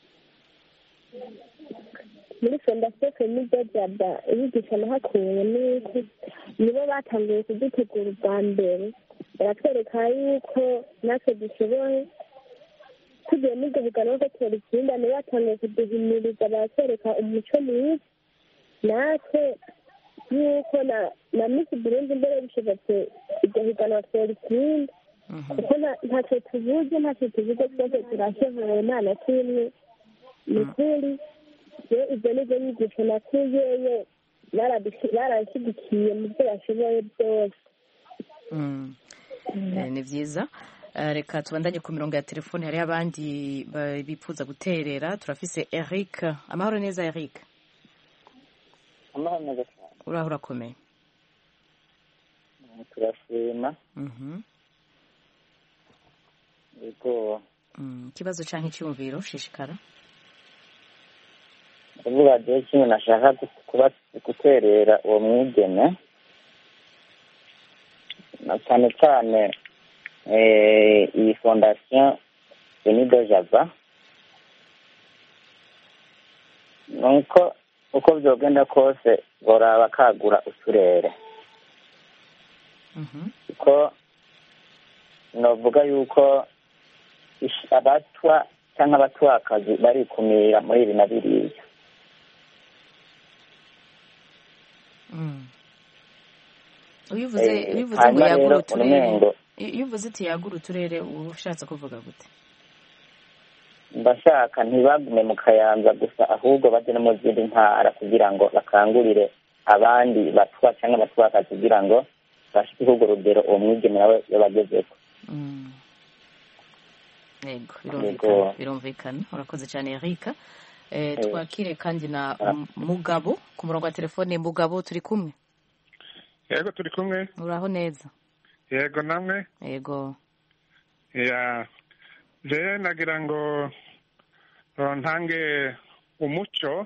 muri fondasiyo Femide Jaba inyigisho nahakuye nuko nibo batangiye kudutegura ubwa mbere, baratwereka yuko natwe dushoboye. tugiye muri iryo higanwa ko tworitsinda, nibo batangiye kuduhimiriza, baratwereka umuco mwiza, natwe yuko na misi Burundi mbere bishobotse iryo higanwa tworitsinda, kuko ntacyo tuvuze twese turashoboye, nta na kimwe. ni ukuri ibyo nizo nyigisho nakuyeyo, barashyigikiye mu byo bashoboye byose. ni byiza. Reka tubandanye ku mirongo ya telefone, hariho abandi bifuza guterera. turafise Eric. amahoro neza Eric? amahoro neza cyane. uraho urakomeye? turashima. yego. ikibazo canke icyumviro shishikara. kuvuga je kimwe nashaka guterera uwo mwigeme, na cyane cyane iyi fondasiyo Femide Jaba, nuko uko byogenda kose boraba kagura uturere, kuko novuga yuko abatwa cyangwa abatwakazi barikumira muri ibi na biriya. ubivuze ngo hanyuma yagura rero uturere umengo iyo uvuze uti yagura uturere uba ushatse kuvuga gute? ndashaka ntibagume mu Kayanza gusa ahubwo baje no mu zindi ntara kugira ngo bakangurire abandi batwa cyangwa abatwakazi kugira ngo bashike urwo rugero uwo mwigeme nawe yabagezeko. Yego, birumvikana. Urakoze cyane Erika. Twakire kandi na Mugabo ku murongo wa telefone. Mugabo, turi kumwe? Yego, turi kumwe. Uraho neza? Yego, namwe? Yego. Je nagira ngo ntange umuco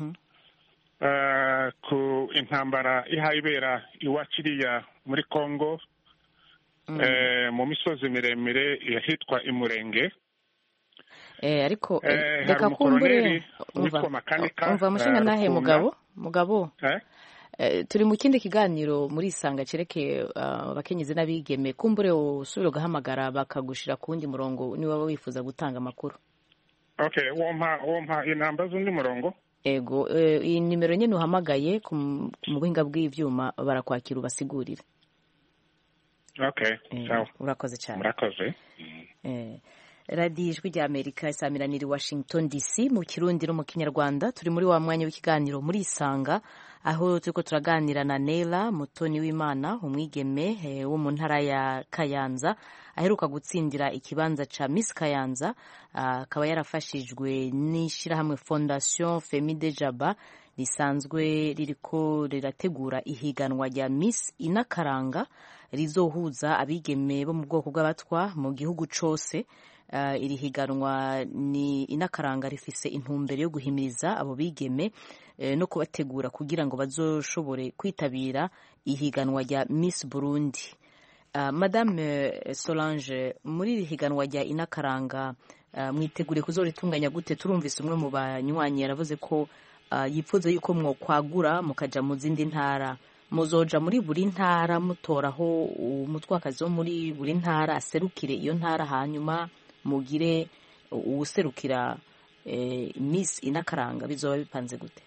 ku intambara ihayibera iwakiriya muri Kongo, mu misozi miremire yahitwa Imurenge. Ariko reka kumbure umva mushinga nahe Mugabo turi mu kindi kiganiro muri Isanga cerekeye abakenyezi n'abigeme, kumbure usubire ugahamagara bakagushira ku wundi murongo niba wifuza gutanga amakuru. Okay, wompa inamba z'undi murongo? Ego, iyi nimero nyene uhamagaye mu buhinga bw'ivyuma barakwakira ubasigurire. Okay, sawa. Urakoze cyane. Murakoze. Radio Ijwi rya Amerika isamiraniye Washington DC mu Kirundi no mu Kinyarwanda. Turi muri wa mwanya w'ikiganiro muri Isanga, aho turiko turaganira na Nela Mutoni w'Imana, umwigeme wo mu ntara ya Kayanza aheruka gutsindira ikibanza ca Miss Kayanza. Akaba yarafashijwe n'ishirahamwe Fondation Femide Jaba risanzwe ririko rirategura ihiganwa rya Miss Inakaranga rizohuza abigeme bo mu bwoko bw'abatwa mu gihugu cose. Iri higanwa ni Inakaranga rifise intumbero yo guhimiriza abo bigeme no kubategura kugira ngo bazoshobore kwitabira ihiganwa rya Miss Burundi. Madame Solange, muri iri higanwa rya Inakaranga mwitegure kuzoritunganya gute? Turumvise umwe mu banywanyi yaravuze ko yipfuza yuko mwokwagura mukaja mu zindi ntara. Muzoja muri buri ntara mutoraho umutwakazi wo muri buri ntara aserukire iyo ntara, hanyuma mugire uwuserukira Miss Inakaranga. Bizoba bipanze gute?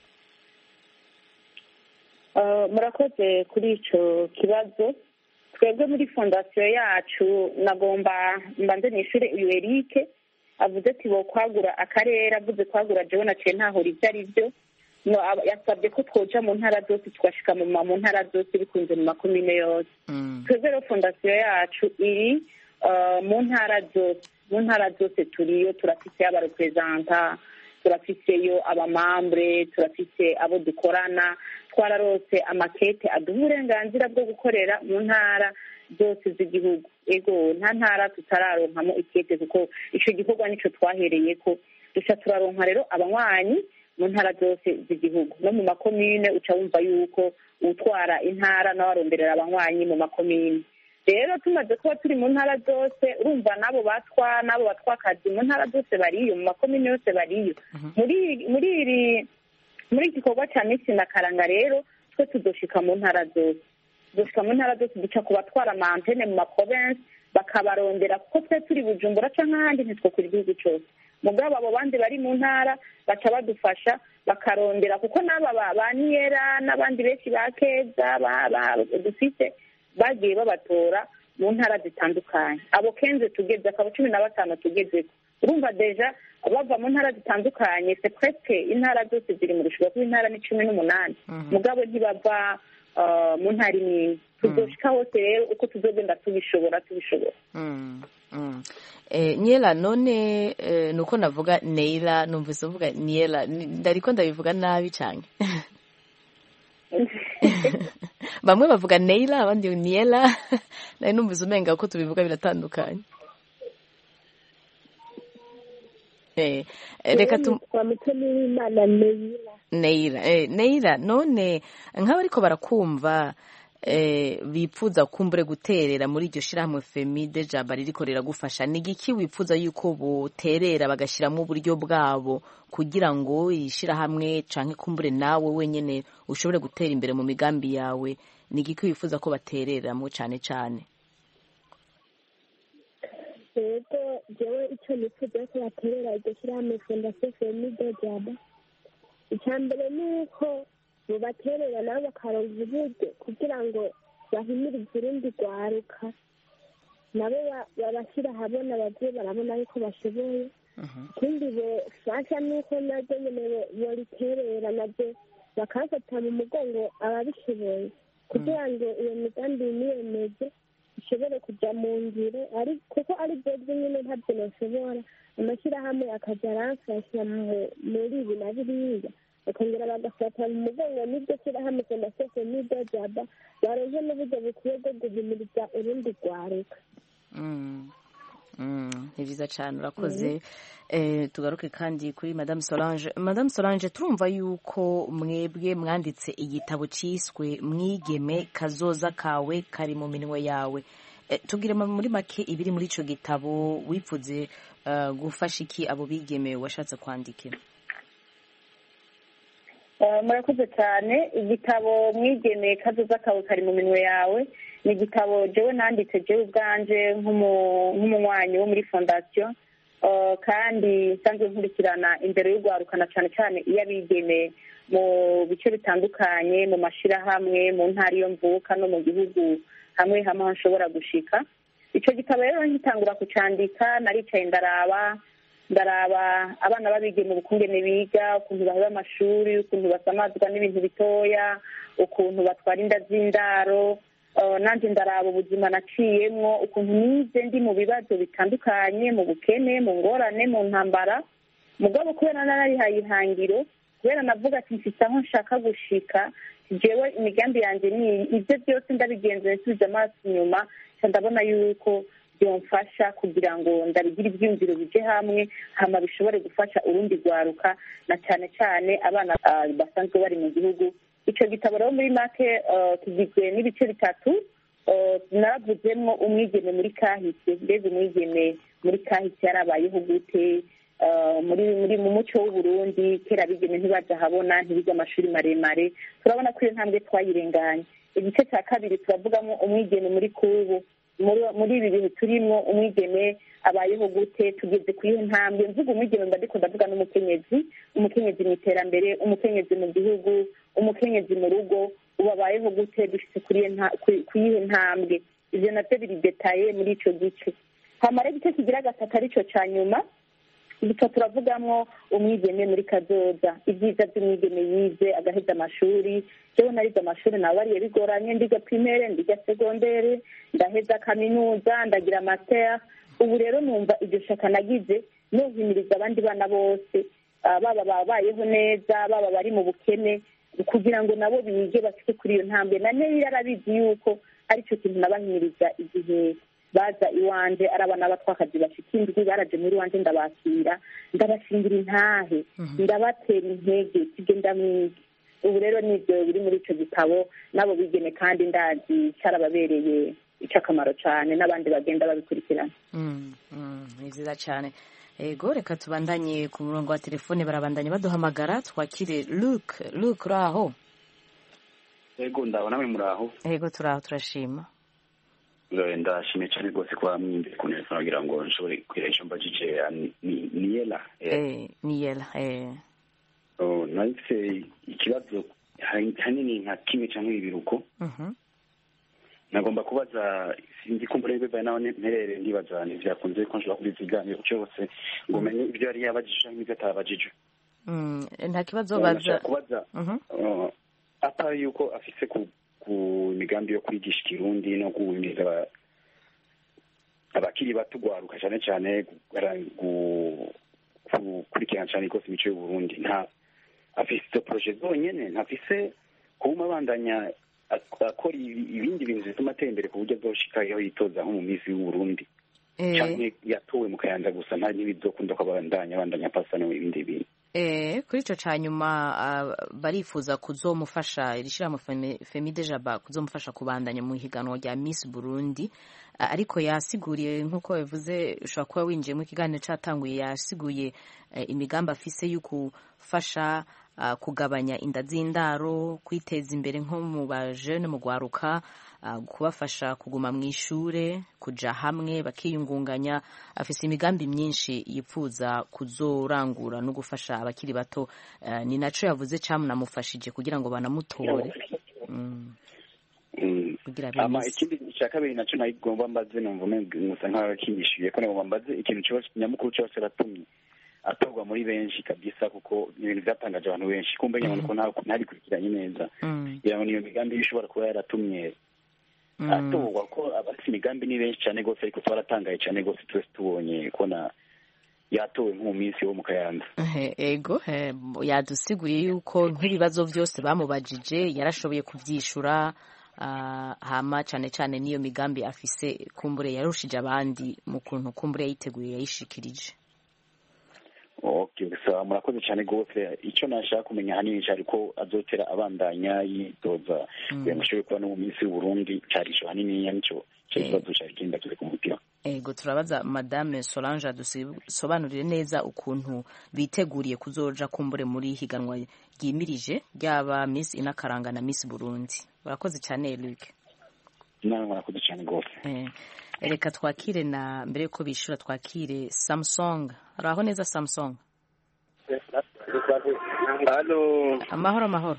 Murakoze kuri ico kibazo. Twebwe muri fondasiyo yacu nagomba mbanze nishure uyu Eric avuze ati bo kwagura akarere, avuze kwagura jewe naciye ntahora ivyo ari byo. Yasabye ko twoja mu ntara zose twashika mu ntara zose bikunze mu makomine yose. Twebwe rero fondasiyo yacu iri mu ntara zose turiyo, turafise abarepresenta, turafiseyo abamambre, turafise abo dukorana, twararose amakete aduha uburenganzira bwo gukorera mu ntara zose z'igihugu. Ego nta ntara tutararonkamo ikete kuko ico gikorwa nico twahereyeko. Duca turaronka rero abanywanyi mu ntara zose z'igihugu no mu makomine. Uca wumva yuko utwara intara nawe aronderera abanywanyi mu makomine. Rero tumaze kuba turi mu ntara zose, urumva n'abo batwakazi mu ntara zose bariyo, mu makomine yose bariyo. Muri igikorwa cya Miss Inakaranga rero twe tuzoshika mu ntara zose, duca ku batwara amantene mu maprovince bakabarondera, kuko twe turi Bujumbura canke ahandi ntitwokora igihugu cose. Mugabo abo bandi bari mu ntara baca badufasha bakarondera, kuko n'aba ba Niera n'abandi benshi ba Keza dufite bagiye babatora mu ntara zitandukanye. Abo kenze tugeze akaba 15 tugezeko. Urumva deja bava mu ntara zitandukanye, c'est presque intara zose ziri mu rushuba rw'intara ni 18. Mugabo ntibava mu ntara imwe. Tuzoshika hose rero uko tuzogenda tubishobora. Niela, none nuko navuga Neila numvise uvuga Niela, ndariko ndabivuga nabi cyane. Bamwe bavuga Neila abandi Niela, nari numvise umenga uko tubivuga biratandukanye. Reka Neila, none nk'abariko barakumva bipfuza kumbure guterera muri iryo shirahamwe Femide Jaba ririko riragufasha, ni igiki wipfuza yuko boterera bagashiramo uburyo bwabo kugira ngo ishirahamwe canke kumbure nawe wenyene ushobore gutera imbere mu migambi yawe? Ni igiki wifuza ko batereramo cane cane? Yego, jewe icyo nifuza ko baterera iryo shirahamwe Fondation Femide Jaba, icya mbere ni uko bubaterera nabo bakaronka uburyo kugira ngo bahimiriza urundi rwaruka nabo babashyira ahabona bagiye barabona yuko bashoboye ikindi bofasha ni uko nabyo nyine boriterera nabyo bakafata mu mugongo ababishoboye kugira ngo iyo migambi niyemeje ishobore kujya mu ngiro kuko ari byo nyine ntabyo bashobora amashyirahamwe akajya aramfasha muri ibi na biriya bakongera bagafata mu mugongo n'ibyo shyirahamwe fondasiyo femido jaba baronke n'uburyo bukwiye bwo guhimiriza urundi rwaruka. Ni byiza cyane urakoze. Tugaruke kandi kuri Madame Solange turumva yuko mwebwe mwanditse igitabo cyiswe Mwigeme kazoza kawe kari mu minwe yawe. Tubwire muri make ibiri muri icyo gitabo wipfuze gufasha iki abo bigeme washatse kwandikira. Murakoze cyane. Igitabo Mwigeme kazoza kawe kari mu minwe yawe ni igitabo jewe nanditse jewe ubwanje nk'umunywanyi wo muri fondasiyo kandi nsanzwe nkurikirana imbere y'urwarukana cyane cyane iyo abigeme mu bice bitandukanye mu mashyirahamwe mu ntara iyo mvuka no mu gihugu hamwe hamwe hashobora gushika. Icyo gitabo rero nkitangura kucandika naricaye ndaraba abana babigeme ubukungene biga, ukuntu baheba amashuri, ukuntu basamazwa n'ibintu bitoya, ukuntu batwara inda z'indaro, nanjye ndaraba ubuzima naciyemwo, ukuntu nize ndi mu bibazo bitandukanye, mu bukene, mu ngorane, mu ntambara. Mugabo kubera narihaye ihangiro, kubera navuga ati mfite aho nshaka gushika, jewe imigambi yanjye ni ibyo byose ndabigenzuye nsubiza amaso inyuma, ndabona yuko byomfasha kugira ngo ndabigire ibyumviro bije hamwe hama bishobore gufasha urundi rwaruka na cyane cyane abana basanzwe bari mu gihugu. Icyo gitabo rero muri make kigizwe n'ibice bitatu. Naravuzemwo umwigeme muri kahise, mbega umwigeme muri kahise yarabayeho gute mu muco w'Uburundi. Kera abigeme ntibaja habona, ntibiga amashuri maremare, turabona ko iyo ntambwe twayirenganye. Igice cya kabiri turavugamo umwigeme muri kubu, muri ibi bintu turimwo umwigeme abayeho gute, tugeze ku iyo ntambwe. Mvuga umwigeme ndiko ndavuga n'umukenyezi mu iterambere, umukenyezi mu gihugu, umukenyezi mu rugo, ubabayeho gute, dushitse ku iyo ntambwe. Ivyo navyo biri detaye muri ico gice. Hama rero igice kigira gatatu arico ca nyuma, igice turavugamwo umwigeme muri kazoza, ibyiza by'umwigeme yize agaheza amashuri. Jewe narize amashuri nabariye bigoranye, ndiga primaire, ndiga secondaire, ndaheza kaminuza, ndagira master. Ubu rero numva iryo shaka nagize nohimiriza abandi bana bose, baba babayeho neza, baba bari mu bukene, kugira ngo nabo bige bashike kuri iyo ntambwe. Nane yarabizi yuko aricyo kintu nabahimiriza igihe baza iwanje, ari abana batwakazi bashika indwi baraje muri wanje, ndabakira, ndabashingira intahe, ndabatera intege, tugenda mwige. Ubu rero nibyo biri muri ico gitabo, nabo bigeme kandi ndazi cyarababereye icy'akamaro cyane, n'abandi bagenda babikurikirana. Ni byiza cyane. Ego reka tubandanye ku murongo wa telefone, barabandanye baduhamagara. Twakire Luke. Luke uraho? Ego ndabona mwe muraho? Ego turaho, turashima. Ndashimye cyane rwose kuba mwimbiye ku neza kugira ngo nshobore kwiresha mbajije Niyela. Niyela. Nahise ikibazo hanini nka kimwe cyangwa ibiruko. Nagomba kubaza, sinzi ko mbere bibaye naho mperere ndibaza ntibyakunze ko nshobora kubiziganira cyose ngo menye ibyo yari yabajije n'ibyo atabajije. Nta kibazo baza kubaza apa yuko afise ku migambi yo kwigisha Kirundi no guhimiriza abakiri bato gwaruka cyane cyane gukurikirana cyane rwose imico y'Uburundi. Nta afise projet zonyene, ntafise kuma bandanya akora ibindi bintu bituma atera imbere ku buryo azoshikaho yitoza nko mu minsi y'Uburundi, cyane yatowe mu Kayanza gusa nta n'ibizokunda ko bandanya pasa no ibindi bintu. Kuri ico ca nyuma barifuza kuzomufasha irishirahamwe Femide Jaba kuzomufasha kubandanya mu higanwa rya Miss Burundi, ariko yasiguriye nk'uko bivuze, ushobora kuba winjiye mu kiganiro catanguye, yasiguye imigambi afise yo kufasha kugabanya inda z'indaro, kwiteza imbere nko mu bajene mu gwaruka, kubafasha kuguma mu ishure, kuja hamwe bakiyungunganya. Afise imigambi myinshi yipfuza kuzorangura no gufasha abakiri bato. Ni naco yavuze camunamufashije kugira ngo banamutore. ikindi cya kabiri nacyo nagomba mbaze numva musa nk'aho kinyishyuye ko nagomba mbaze ikintu nyamukuru cyose aratumye atorwa muri benshi kabisa kuko ibintu byatangaje abantu benshi kumbe nyabona ko ntabikurikiranye neza kugira ngo niyo migambi ishobora kuba yaratumye atorwa ko abafite imigambi ni benshi cyane rwose ariko twaratangaye cyane rwose twese tubonye kubona yatowe nko mu minsi wo mu Kayanza. Ego yadusiguriye yuko nk'ibibazo byose bamubajije yarashoboye kubyishura hama cyane cyane niyo migambi afise kumbure yarushije abandi mu kuntu kumbure yayiteguye yayishikirije. Okay, so murakoze cyane rwose icyo nashaka kumenya hanini cyari ko azotera abandanya yitoza kugira ngo ashobore kuba no mu minsi y'Uburundi cyarisho hanini nicyo kibazo cyari kinda turi ku mutima. Ego turabaza Madame Solange adusobanurire neza ukuntu biteguriye kuzoja kumbure muri higanwa ryimirije ryaba Miss Inakaranga na Miss Burundi. Barakoze cyane Luc. Nawe murakoze cyane rwose. Reka twakire na mbere yuko bishura twakire Samsung. Araho neza Samsung? Halo. Amahoro mahoro.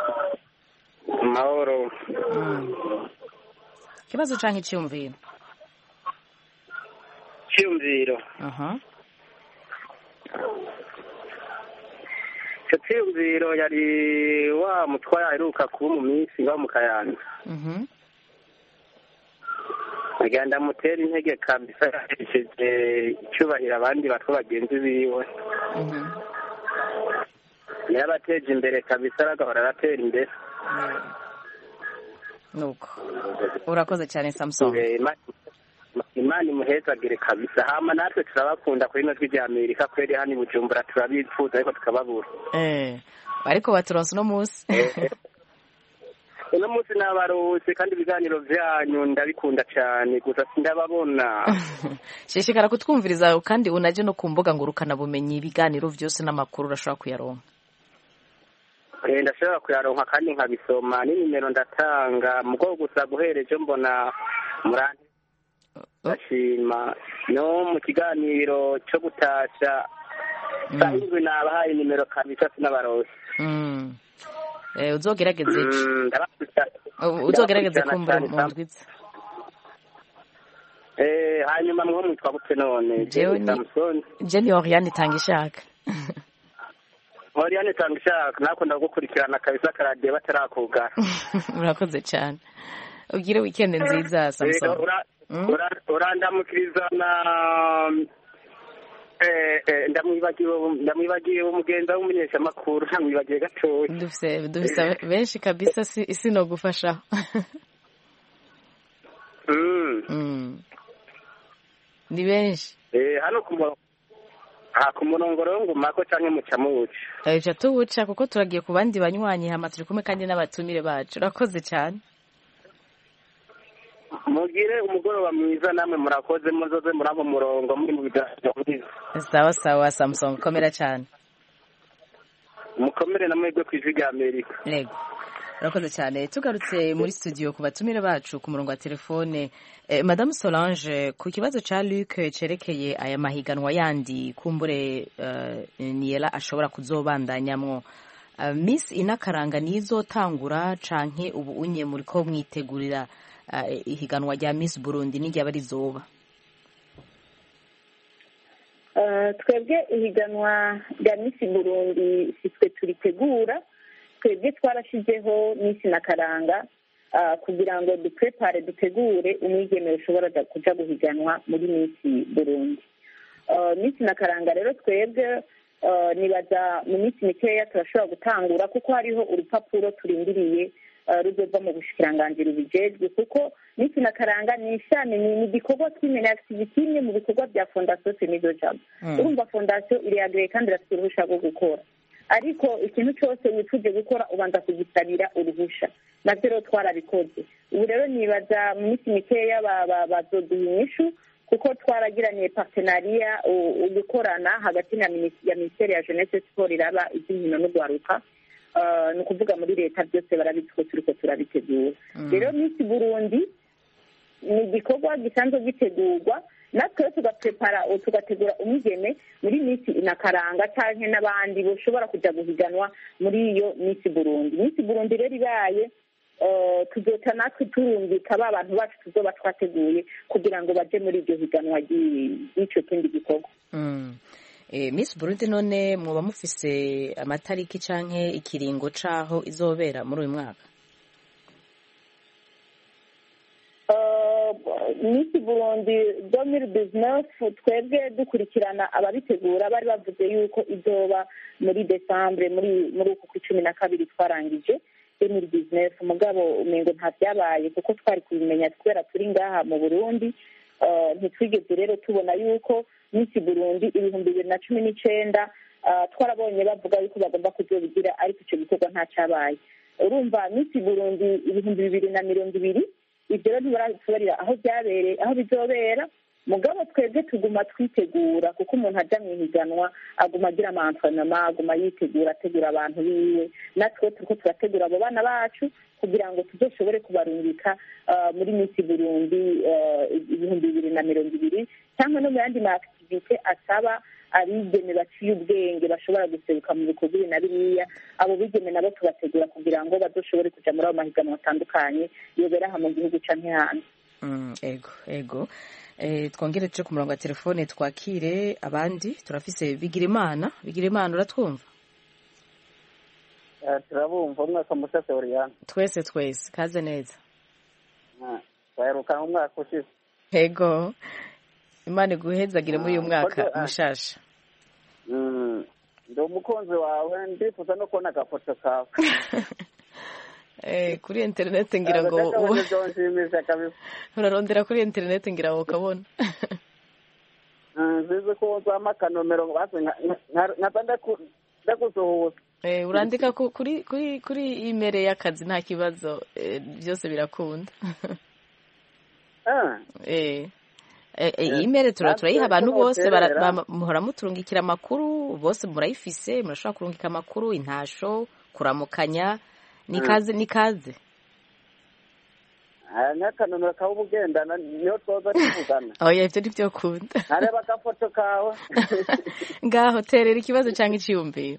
Mahoro. Kibazo canke cyumviro? Cyumviro. Cyumviro yari wa mutwara aheruka kuba mu minsi nga mu Kayanza. Agenda mutera intege kabisa yashyize icyubahiro abandi batwa bagenzi biwe. Yabateje imbere kabisa aragahora aratera imbere. Nuko urakoze cyane Samsung. Imana imuhezagire kabisa hama natwe turabakunda kuri ino rya Amerika kweri hano Bujumbura turabifuza ariko tukababura. Ariko baturonse no munsi. Uno munsi nabarose kandi ibiganiro byanyu ndabikunda cyane gusa sindababona. Shishikara kutwumviriza kandi unaje no kumbuga ngurukana bumenyi ibiganiro byose n'amakuru urashobora kuyaronka. Ndashobora kuyaronka kandi nkabisoma n'inimero ndatanga mugo gusa guhereje mbona murante bashima no mu kiganiro cyo gutasha sahindwe nabahaye nimero kabisa sinabarose. Uzogerageze uzogerageze kumbura mu ndwitse. Hanyuma mwo mwitwa gute none? Jenny Oriane Tangishaka. Oriane Tangishaka nakunda gukurikirana kabisa karadiyo batarakugara. Murakoze cyane. Ugire weekend nziza Samson. Urandamukiriza na ndamwibagiye umugenza w'umunyeshamakuru ntamwibagiye gatoya. Dufise benshi kabisa isi no gufasha. Ni benshi. Hano ku murongo rero ngo mako canke mucamuca. Ejo tuwuca kuko turagiye ku bandi banywanyi hama turi kumwe kandi n'abatumire bacu. Urakoze cyane. Mugire umugoroba mwiza namwe murakoze muzoze murabo murongo muri mu biganiro byiza. Sawa sawa Samsung komera cyane. Mukomere namwebwe kwiziga Amerika. Yego. Urakoze cyane. Tugarutse muri studio ku batumire bacu ku murongo wa telefone. Madame Solange ku kibazo ca Luc cerekeye aya mahiganwa yandi kumbure Niela ashobora kuzobandanyamwo. Miss Inakaranga nizotangura canke ubu unye muri ko mwitegurira ihiganwa rya Miss Burundi n'ijya bari zoba? Twebwe ihiganwa rya Miss Burundi sitwe turitegura, twebwe twarashizeho Miss Inakaranga kugira ngo dutegure umwigeme ushobora kuja guhiganwa muri Miss Burundi. Miss Inakaranga rero twebwe nibaza mu minsi mikeya turashobora gutangura kuko hariho urupapuro turindiriye ruzova mu bushikiranganzira bijejwe kuko Miss Inakaranga ni ishami ni igikorwa kimwe na activity imwe mu bikorwa bya Fondation Semido Jab. Urumva Fondation iri agree kandi irafite uruhusha rwo gukora, ariko ikintu cyose wifuje gukora ubanza kugisabira uruhusha, navyo rero twarabikoze. Ubu rero nibaza mu minsi mikeya bazoduha inyishu kuko twaragiraniye partenariat ugukorana hagati ya Ministeri ya Jeunesse Sport iraba iby'inkino n'ugwaruka. Ni ukuvuga muri leta byose barabizi ko turiko turabitegura. Rero Miss Burundi ni igikorwa gisanzwe gitegurwa natwe tugategura umwigeme muri Miss Inakaranga canke n'abandi boshobora kuja guhiganwa muri iyo Miss Burundi. Miss Burundi rero ibaye tuzoca natwe turungika ba bantu bacu tuzoba twateguye kugira ngo baje muri iryo higanwa ry'icyo kindi gikorwa. Miss Burundi none muba mufise amatariki canke ikiringo caho izobera muri uyu mwaka? Miss Burundi 2019 twebwe dukurikirana ababitegura bari bavuze yuko izoba muri Desambre muri uku kw'icumi na kabiri twarangije 2019 mugabo umengo nta byabaye kuko twari kubimenya kubera turi ngaha mu Burundi. Ntitwigeze rero tubona yuko Miss Burundi 2019 twarabonye bavuga yuko bagomba kuzobigira ariko icyo gikorwa nta cyabaye. Urumva Miss Burundi 2020 ibyo rero ntibarabisobanurira aho byabereye aho bizobera mugabo twebwe tuguma twitegura kuko umuntu ajya mu ihiganwa aguma agira amantrenema aguma yitegura ategura abantu biwe natwe turiko turategura abo bana bacu kugira ngo tuzoshobore kubarungika muri Miss Burundi 2020 cyangwa no mu yandi ma activite asaba abigeme baciye ubwenge bashobora guseruka mu bikorwa ibi na biriya. Abo bigeme nabo tubategura kugira ngo bazoshobore kuja muri ayo mahiganwa atandukanye yobera aha mu gihugu canke hanze. Ego twongere tuje ku murongo wa telefone twakire abandi. Turafise Bigirimana uratwumva? Turabumva. Umwaka mushasha Oriana. Twese kaze neza. Twaheruka umwaka ushize. Ego Imana iguhezagire muri uyu mwaka mushasha. Ndi umukunzi wawe ndifuza no kubona agafoto kawe. Kuri internet ngira ngo urarondera kuri internet ngira ngo ukabona. Zize ko uzama akanomero ndakusuhuza. Urandika kuri email y'akazi nta kibazo, byose birakunda. Email turayiha abantu bose muhora muturungikira amakuru bose murayifise, murashobora kurungika amakuru, intasho, kuramukanya, nikaze. N'akanomero kawe ubugendana niyo twoza tuvugana. Oya ivyo nivyo kunda. Nareba agafoto kawe. Ngaho terera ikibazo canke iciyumviro.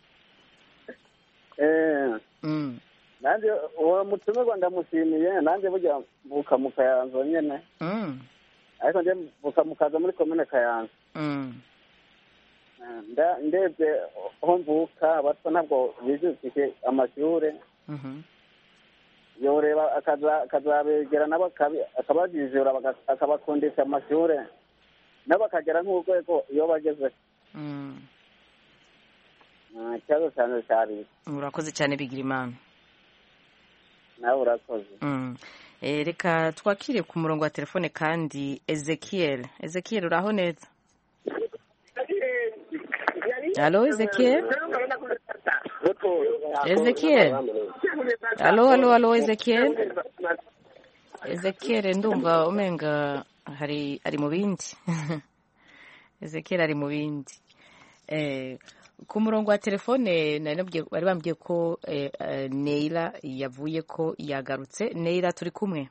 Nanje uwo mutumirwa ndamushimiye, nanje burya mvuka mu Kayanza nyene. Ariko nje mvuka mu Kaza muri komune Kayanza. Ndebye aho mvuka abatwa ntabwo bijukije amashure. Yoreba akazabegera nabo akabajijura akabakundisha amashure nabo akagera nk'urwego iyo bageze. Ikibazo cyane cyari. Urakoze cyane Bigirimana. Nawe urakoze. Reka twakire ku murongo wa telefone kandi Ezekiel uraho neza? Allo Ezekiel? Allo Ezekiel? Ezekiel ndumva umenga ari mu bindi. Ezekiel ari mu bindi. Ku murongo wa telefone bari bambwiye ko Neila yavuye ko yagarutse. Neila turi kumwe?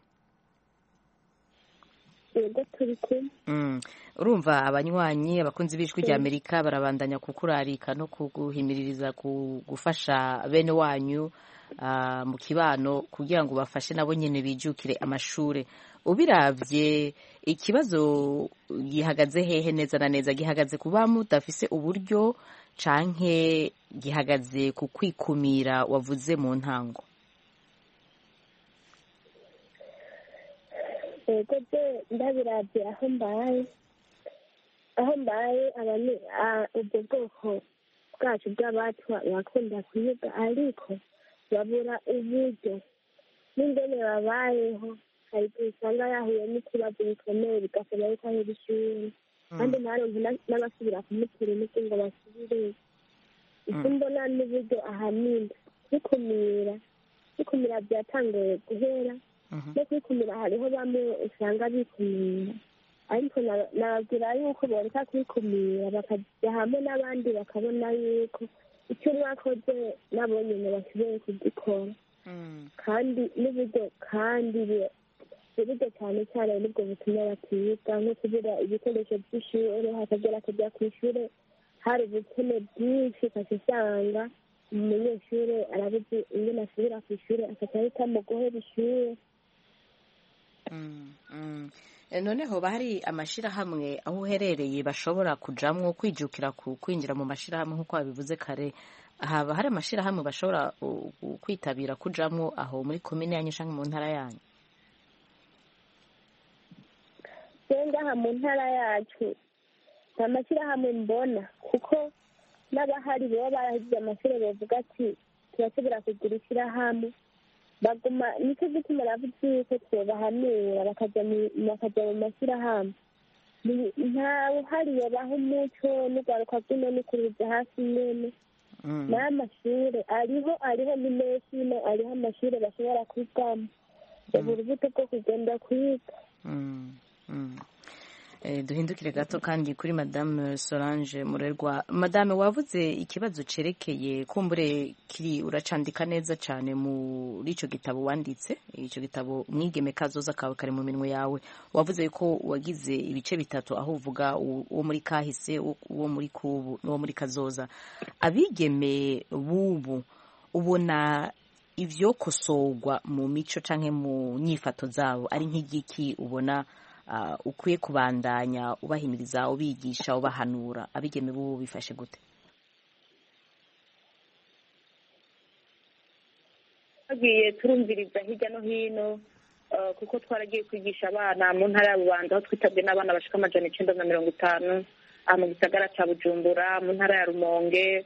Yego turi kumwe. Urumva abanywanyi abakunzi b'ijwi rya Amerika barabandanya kukurarika no kuguhimiririza gufasha bene wanyu mu kibano kugira ngo bafashe nabo nyene bijukire amashure. Ubiravye ikibazo gihagaze hehe neza na neza? Gihagaze kuba mudafise uburyo canke gihagaze ku kwikumira wavuze mu ntango? Yego ndabiravye aho mbaye ubwo bwoko bwacu bw'abatwa bakunda kwiga ariko babura uburyo n'ingene babayeho. Hari igihe usanga yahuye n'ikibazo gikomeye bigasaba yuko ahera ishuri kandi ntaronke n'abasubira kumutera imiti ngo basubire. icyo mbona n'uburyo ahanini kwikumira byatanguye guhera no kwikumira hariho bamwe usanga bikumira ariko nababwira yuko boreka kwikumira bakajya hamwe n'abandi bakabona yuko icyo mwakoze nabo nyine bashoboye kugikora kandi n'uburyo uburyo cyane cyane nibwo butuma batiga nko kugira ibikoresho by'ishuri hakagera kujya ku ishuri hari ubukene bwinshi ukajya usanga umunyeshuri arabuze ingene asubira ku ishuri akaca ahitamo guhera ishuri. None hoba hari amashirahamwe aho uherereye bashobora kujamwo kwijukira kwinjira mu mashirahamwe nk'uko wabivuze kare, haba hari amashirahamwe bashobora kwitabira kujamwo aho muri komine yanyu canke mu ntara yanyu? Ngaha mu ntara yacu nta mashyirahamwe mbona, kuko n'abahari baba barahize amashuri bavuga ati turashobora kugira ishyirahamwe, baguma nicyo gituma ravuze yuko twobahanura bakajya mu mashyirahamwe. Ntawe uhari yobaha umuco n'urwaruka rw'ino n'ikuruza hafi nyene n'amashuri ariho ni menshi nyine, ariho amashuri bashobora kwigamo urubuto rwo kugenda kwiga. Duhindukire gato kandi kuri Madame Solange Murerwa. Madame, wavuze ikibazo cerekeye kumbure kiri uracandika neza cyane muri ico gitabo wanditse, ico gitabo Umwigeme Kazoza kawe kari mu minwe yawe. Wavuze yuko wagize ibice bitatu, aho uvuga uwo muri kahise, uwo muri kubu n'uwo muri kazoza. Abigeme bubu ubona ivyo kosorwa mu mico canke mu nyifato zabo ari nk'igiki ubona ukwiye kubandanya ubahimiriza, ubigisha, ubahanura? Abigeme bubu bifashe gute? Twagiye turumviriza hirya no hino, kuko twaragiye kwigisha abana mu ntara ya Bubanza aho twitabwe n'abana bashika 950, mu gisagara ca Bujumbura, mu ntara ya Rumonge,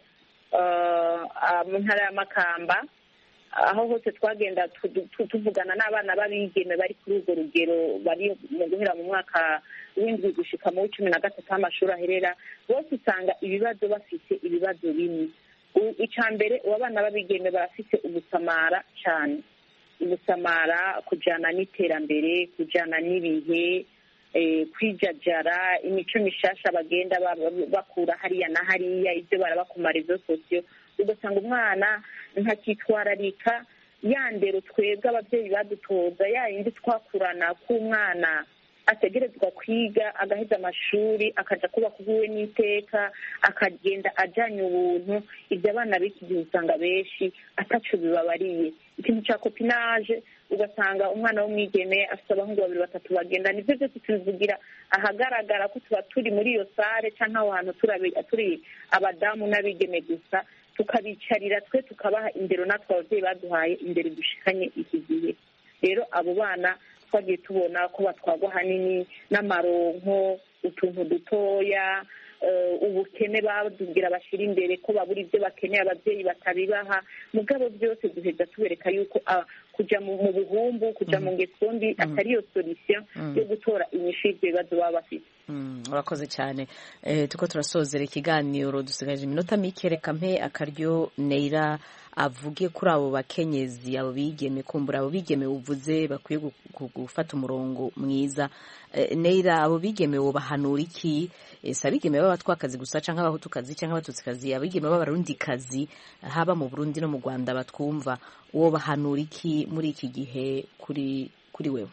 mu ntara ya Makamba. Aho hose twagenda tuvugana n'abana b'abigeme bari kuri urwo rugero, bari mu guhera mu mwaka w'indwi gushika mu 13 amashuri aherera. Bose usanga ibibazo bafite ibibazo bimwe. Icya mbere, abana b'abigeme barafite ugusamara cyane, ugusamara kujyana n'iterambere, kujyana n'ibihe, kwijajara, imico mishasha bagenda bakura hariya na hariya, ibyo barabakumara izo sosiyo. Ugasanga umwana ntakitwararika ya ndero twebwe ababyeyi badutoza, ya yindi twakurana k'umwana ategerezwa kwiga agaheza amashuri akaja kubaka ubuwe n'iteka, akagenda ajanye ubuntu. Ibyo abana b'iki gihe usanga benshi ataco bibabariye. Ikintu ca kopinage, ugasanga umwana w'umwigeme afite abahungu 2-3 bagenda. Nivyo byose tubivugira ahagaragara ko tuba turi muri iyo sare canke aho hantu turi abadamu n'abigeme gusa, tukabicarira twe tukabaha indero natwe ababyeyi baduhaye indero dushikanye iki gihe. Rero abo bana twagiye tubona ko batwagwa hanini n'amaronko, utuntu dutoya, ubukene badubwira bashira imbere ko babura ibyo bakeneye ababyeyi batabibaha. Mugabo byose duheza tubereka yuko kuja mu buhumbu, kuja mu ngeso mbi atari yo solution yo gutora inyishu y'ibyo bibazo baba bafite. Urakoze cyane. Tuko turasozera ikiganiro, dusigaje iminota mike. Reka mpe akaryo Neira avuge kuri abo bakenyezi, abo bigeme, kumbura abo bigeme uvuze bakwiye gufata umurongo mwiza. Neira, abo bigeme wobahanura iki? Ese abigeme b'abatwakazi gusa canke abahutukazi canke abatutsikazi, abigeme b'abarundikazi haba mu Burundi no mu Rwanda batwumva, wobahanura iki muri iki gihe kuri wewe?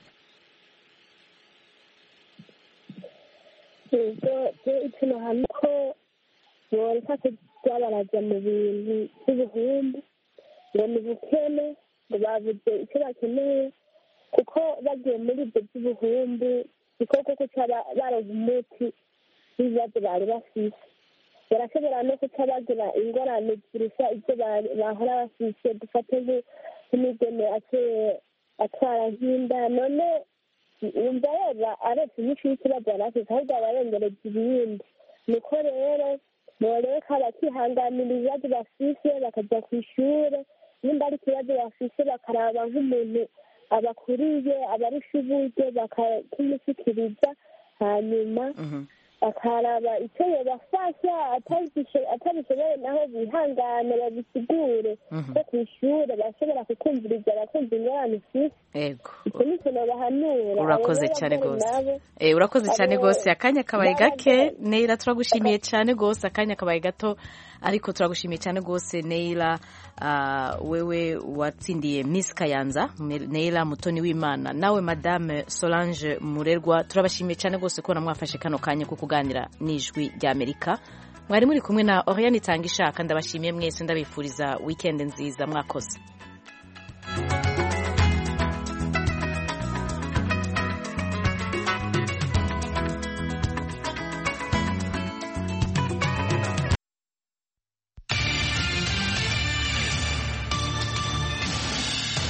Ikintu hamwe ko boreka kujya barajya mu bintu by'ubuhumbu, ngo ni bukene, ngo babuze icyo bakeneye, kuko bagiye muri ibyo by'ubuhumbu ikoko kuca baronka umuti w'ibibazo bari bafise. Barashobora no kuca bagira ingorane zirusha ibyo bahora bafise. Dufate nk'umugeme atwara nk'inda, none wumva yaba aretse inyinshi y'ikibazo yari afise, ahubwo aba yongereza ibindi. Niko rero boreka bakihanganira ibibazo bafise, bakajya ku ishure. Nimba ari ikibazo bafise bakaraba nk'umuntu abakuriye, abarusha uburyo bakakimushyikiriza, hanyuma akaraba icyo yobafasha. Atabishoboye naho bihangane babisigure ko ku ishure bashobora kukumviriza, bakumva ingorane ufise. Icyo ni ikintu bahanura. Urakoze cyane rwose. Urakoze cyane rwose. Akanya kabaye gake Neira, turagushimiye cyane rwose. Akanya kabaye gato ariko turagushimiye cyane rwose Neira. Wewe watsindiye Miss Kayanza, Neira Mutoni w'Imana. Nawe Madame Solange Murerwa, turabashimiye cyane rwose ko namwafashe kano kanya ko kuganira n'Ijwi ry'Amerika. mwari muri kumwe na Oriane Itangishaka ndabashimiye mwese ndabifuriza weekend nziza mwakoze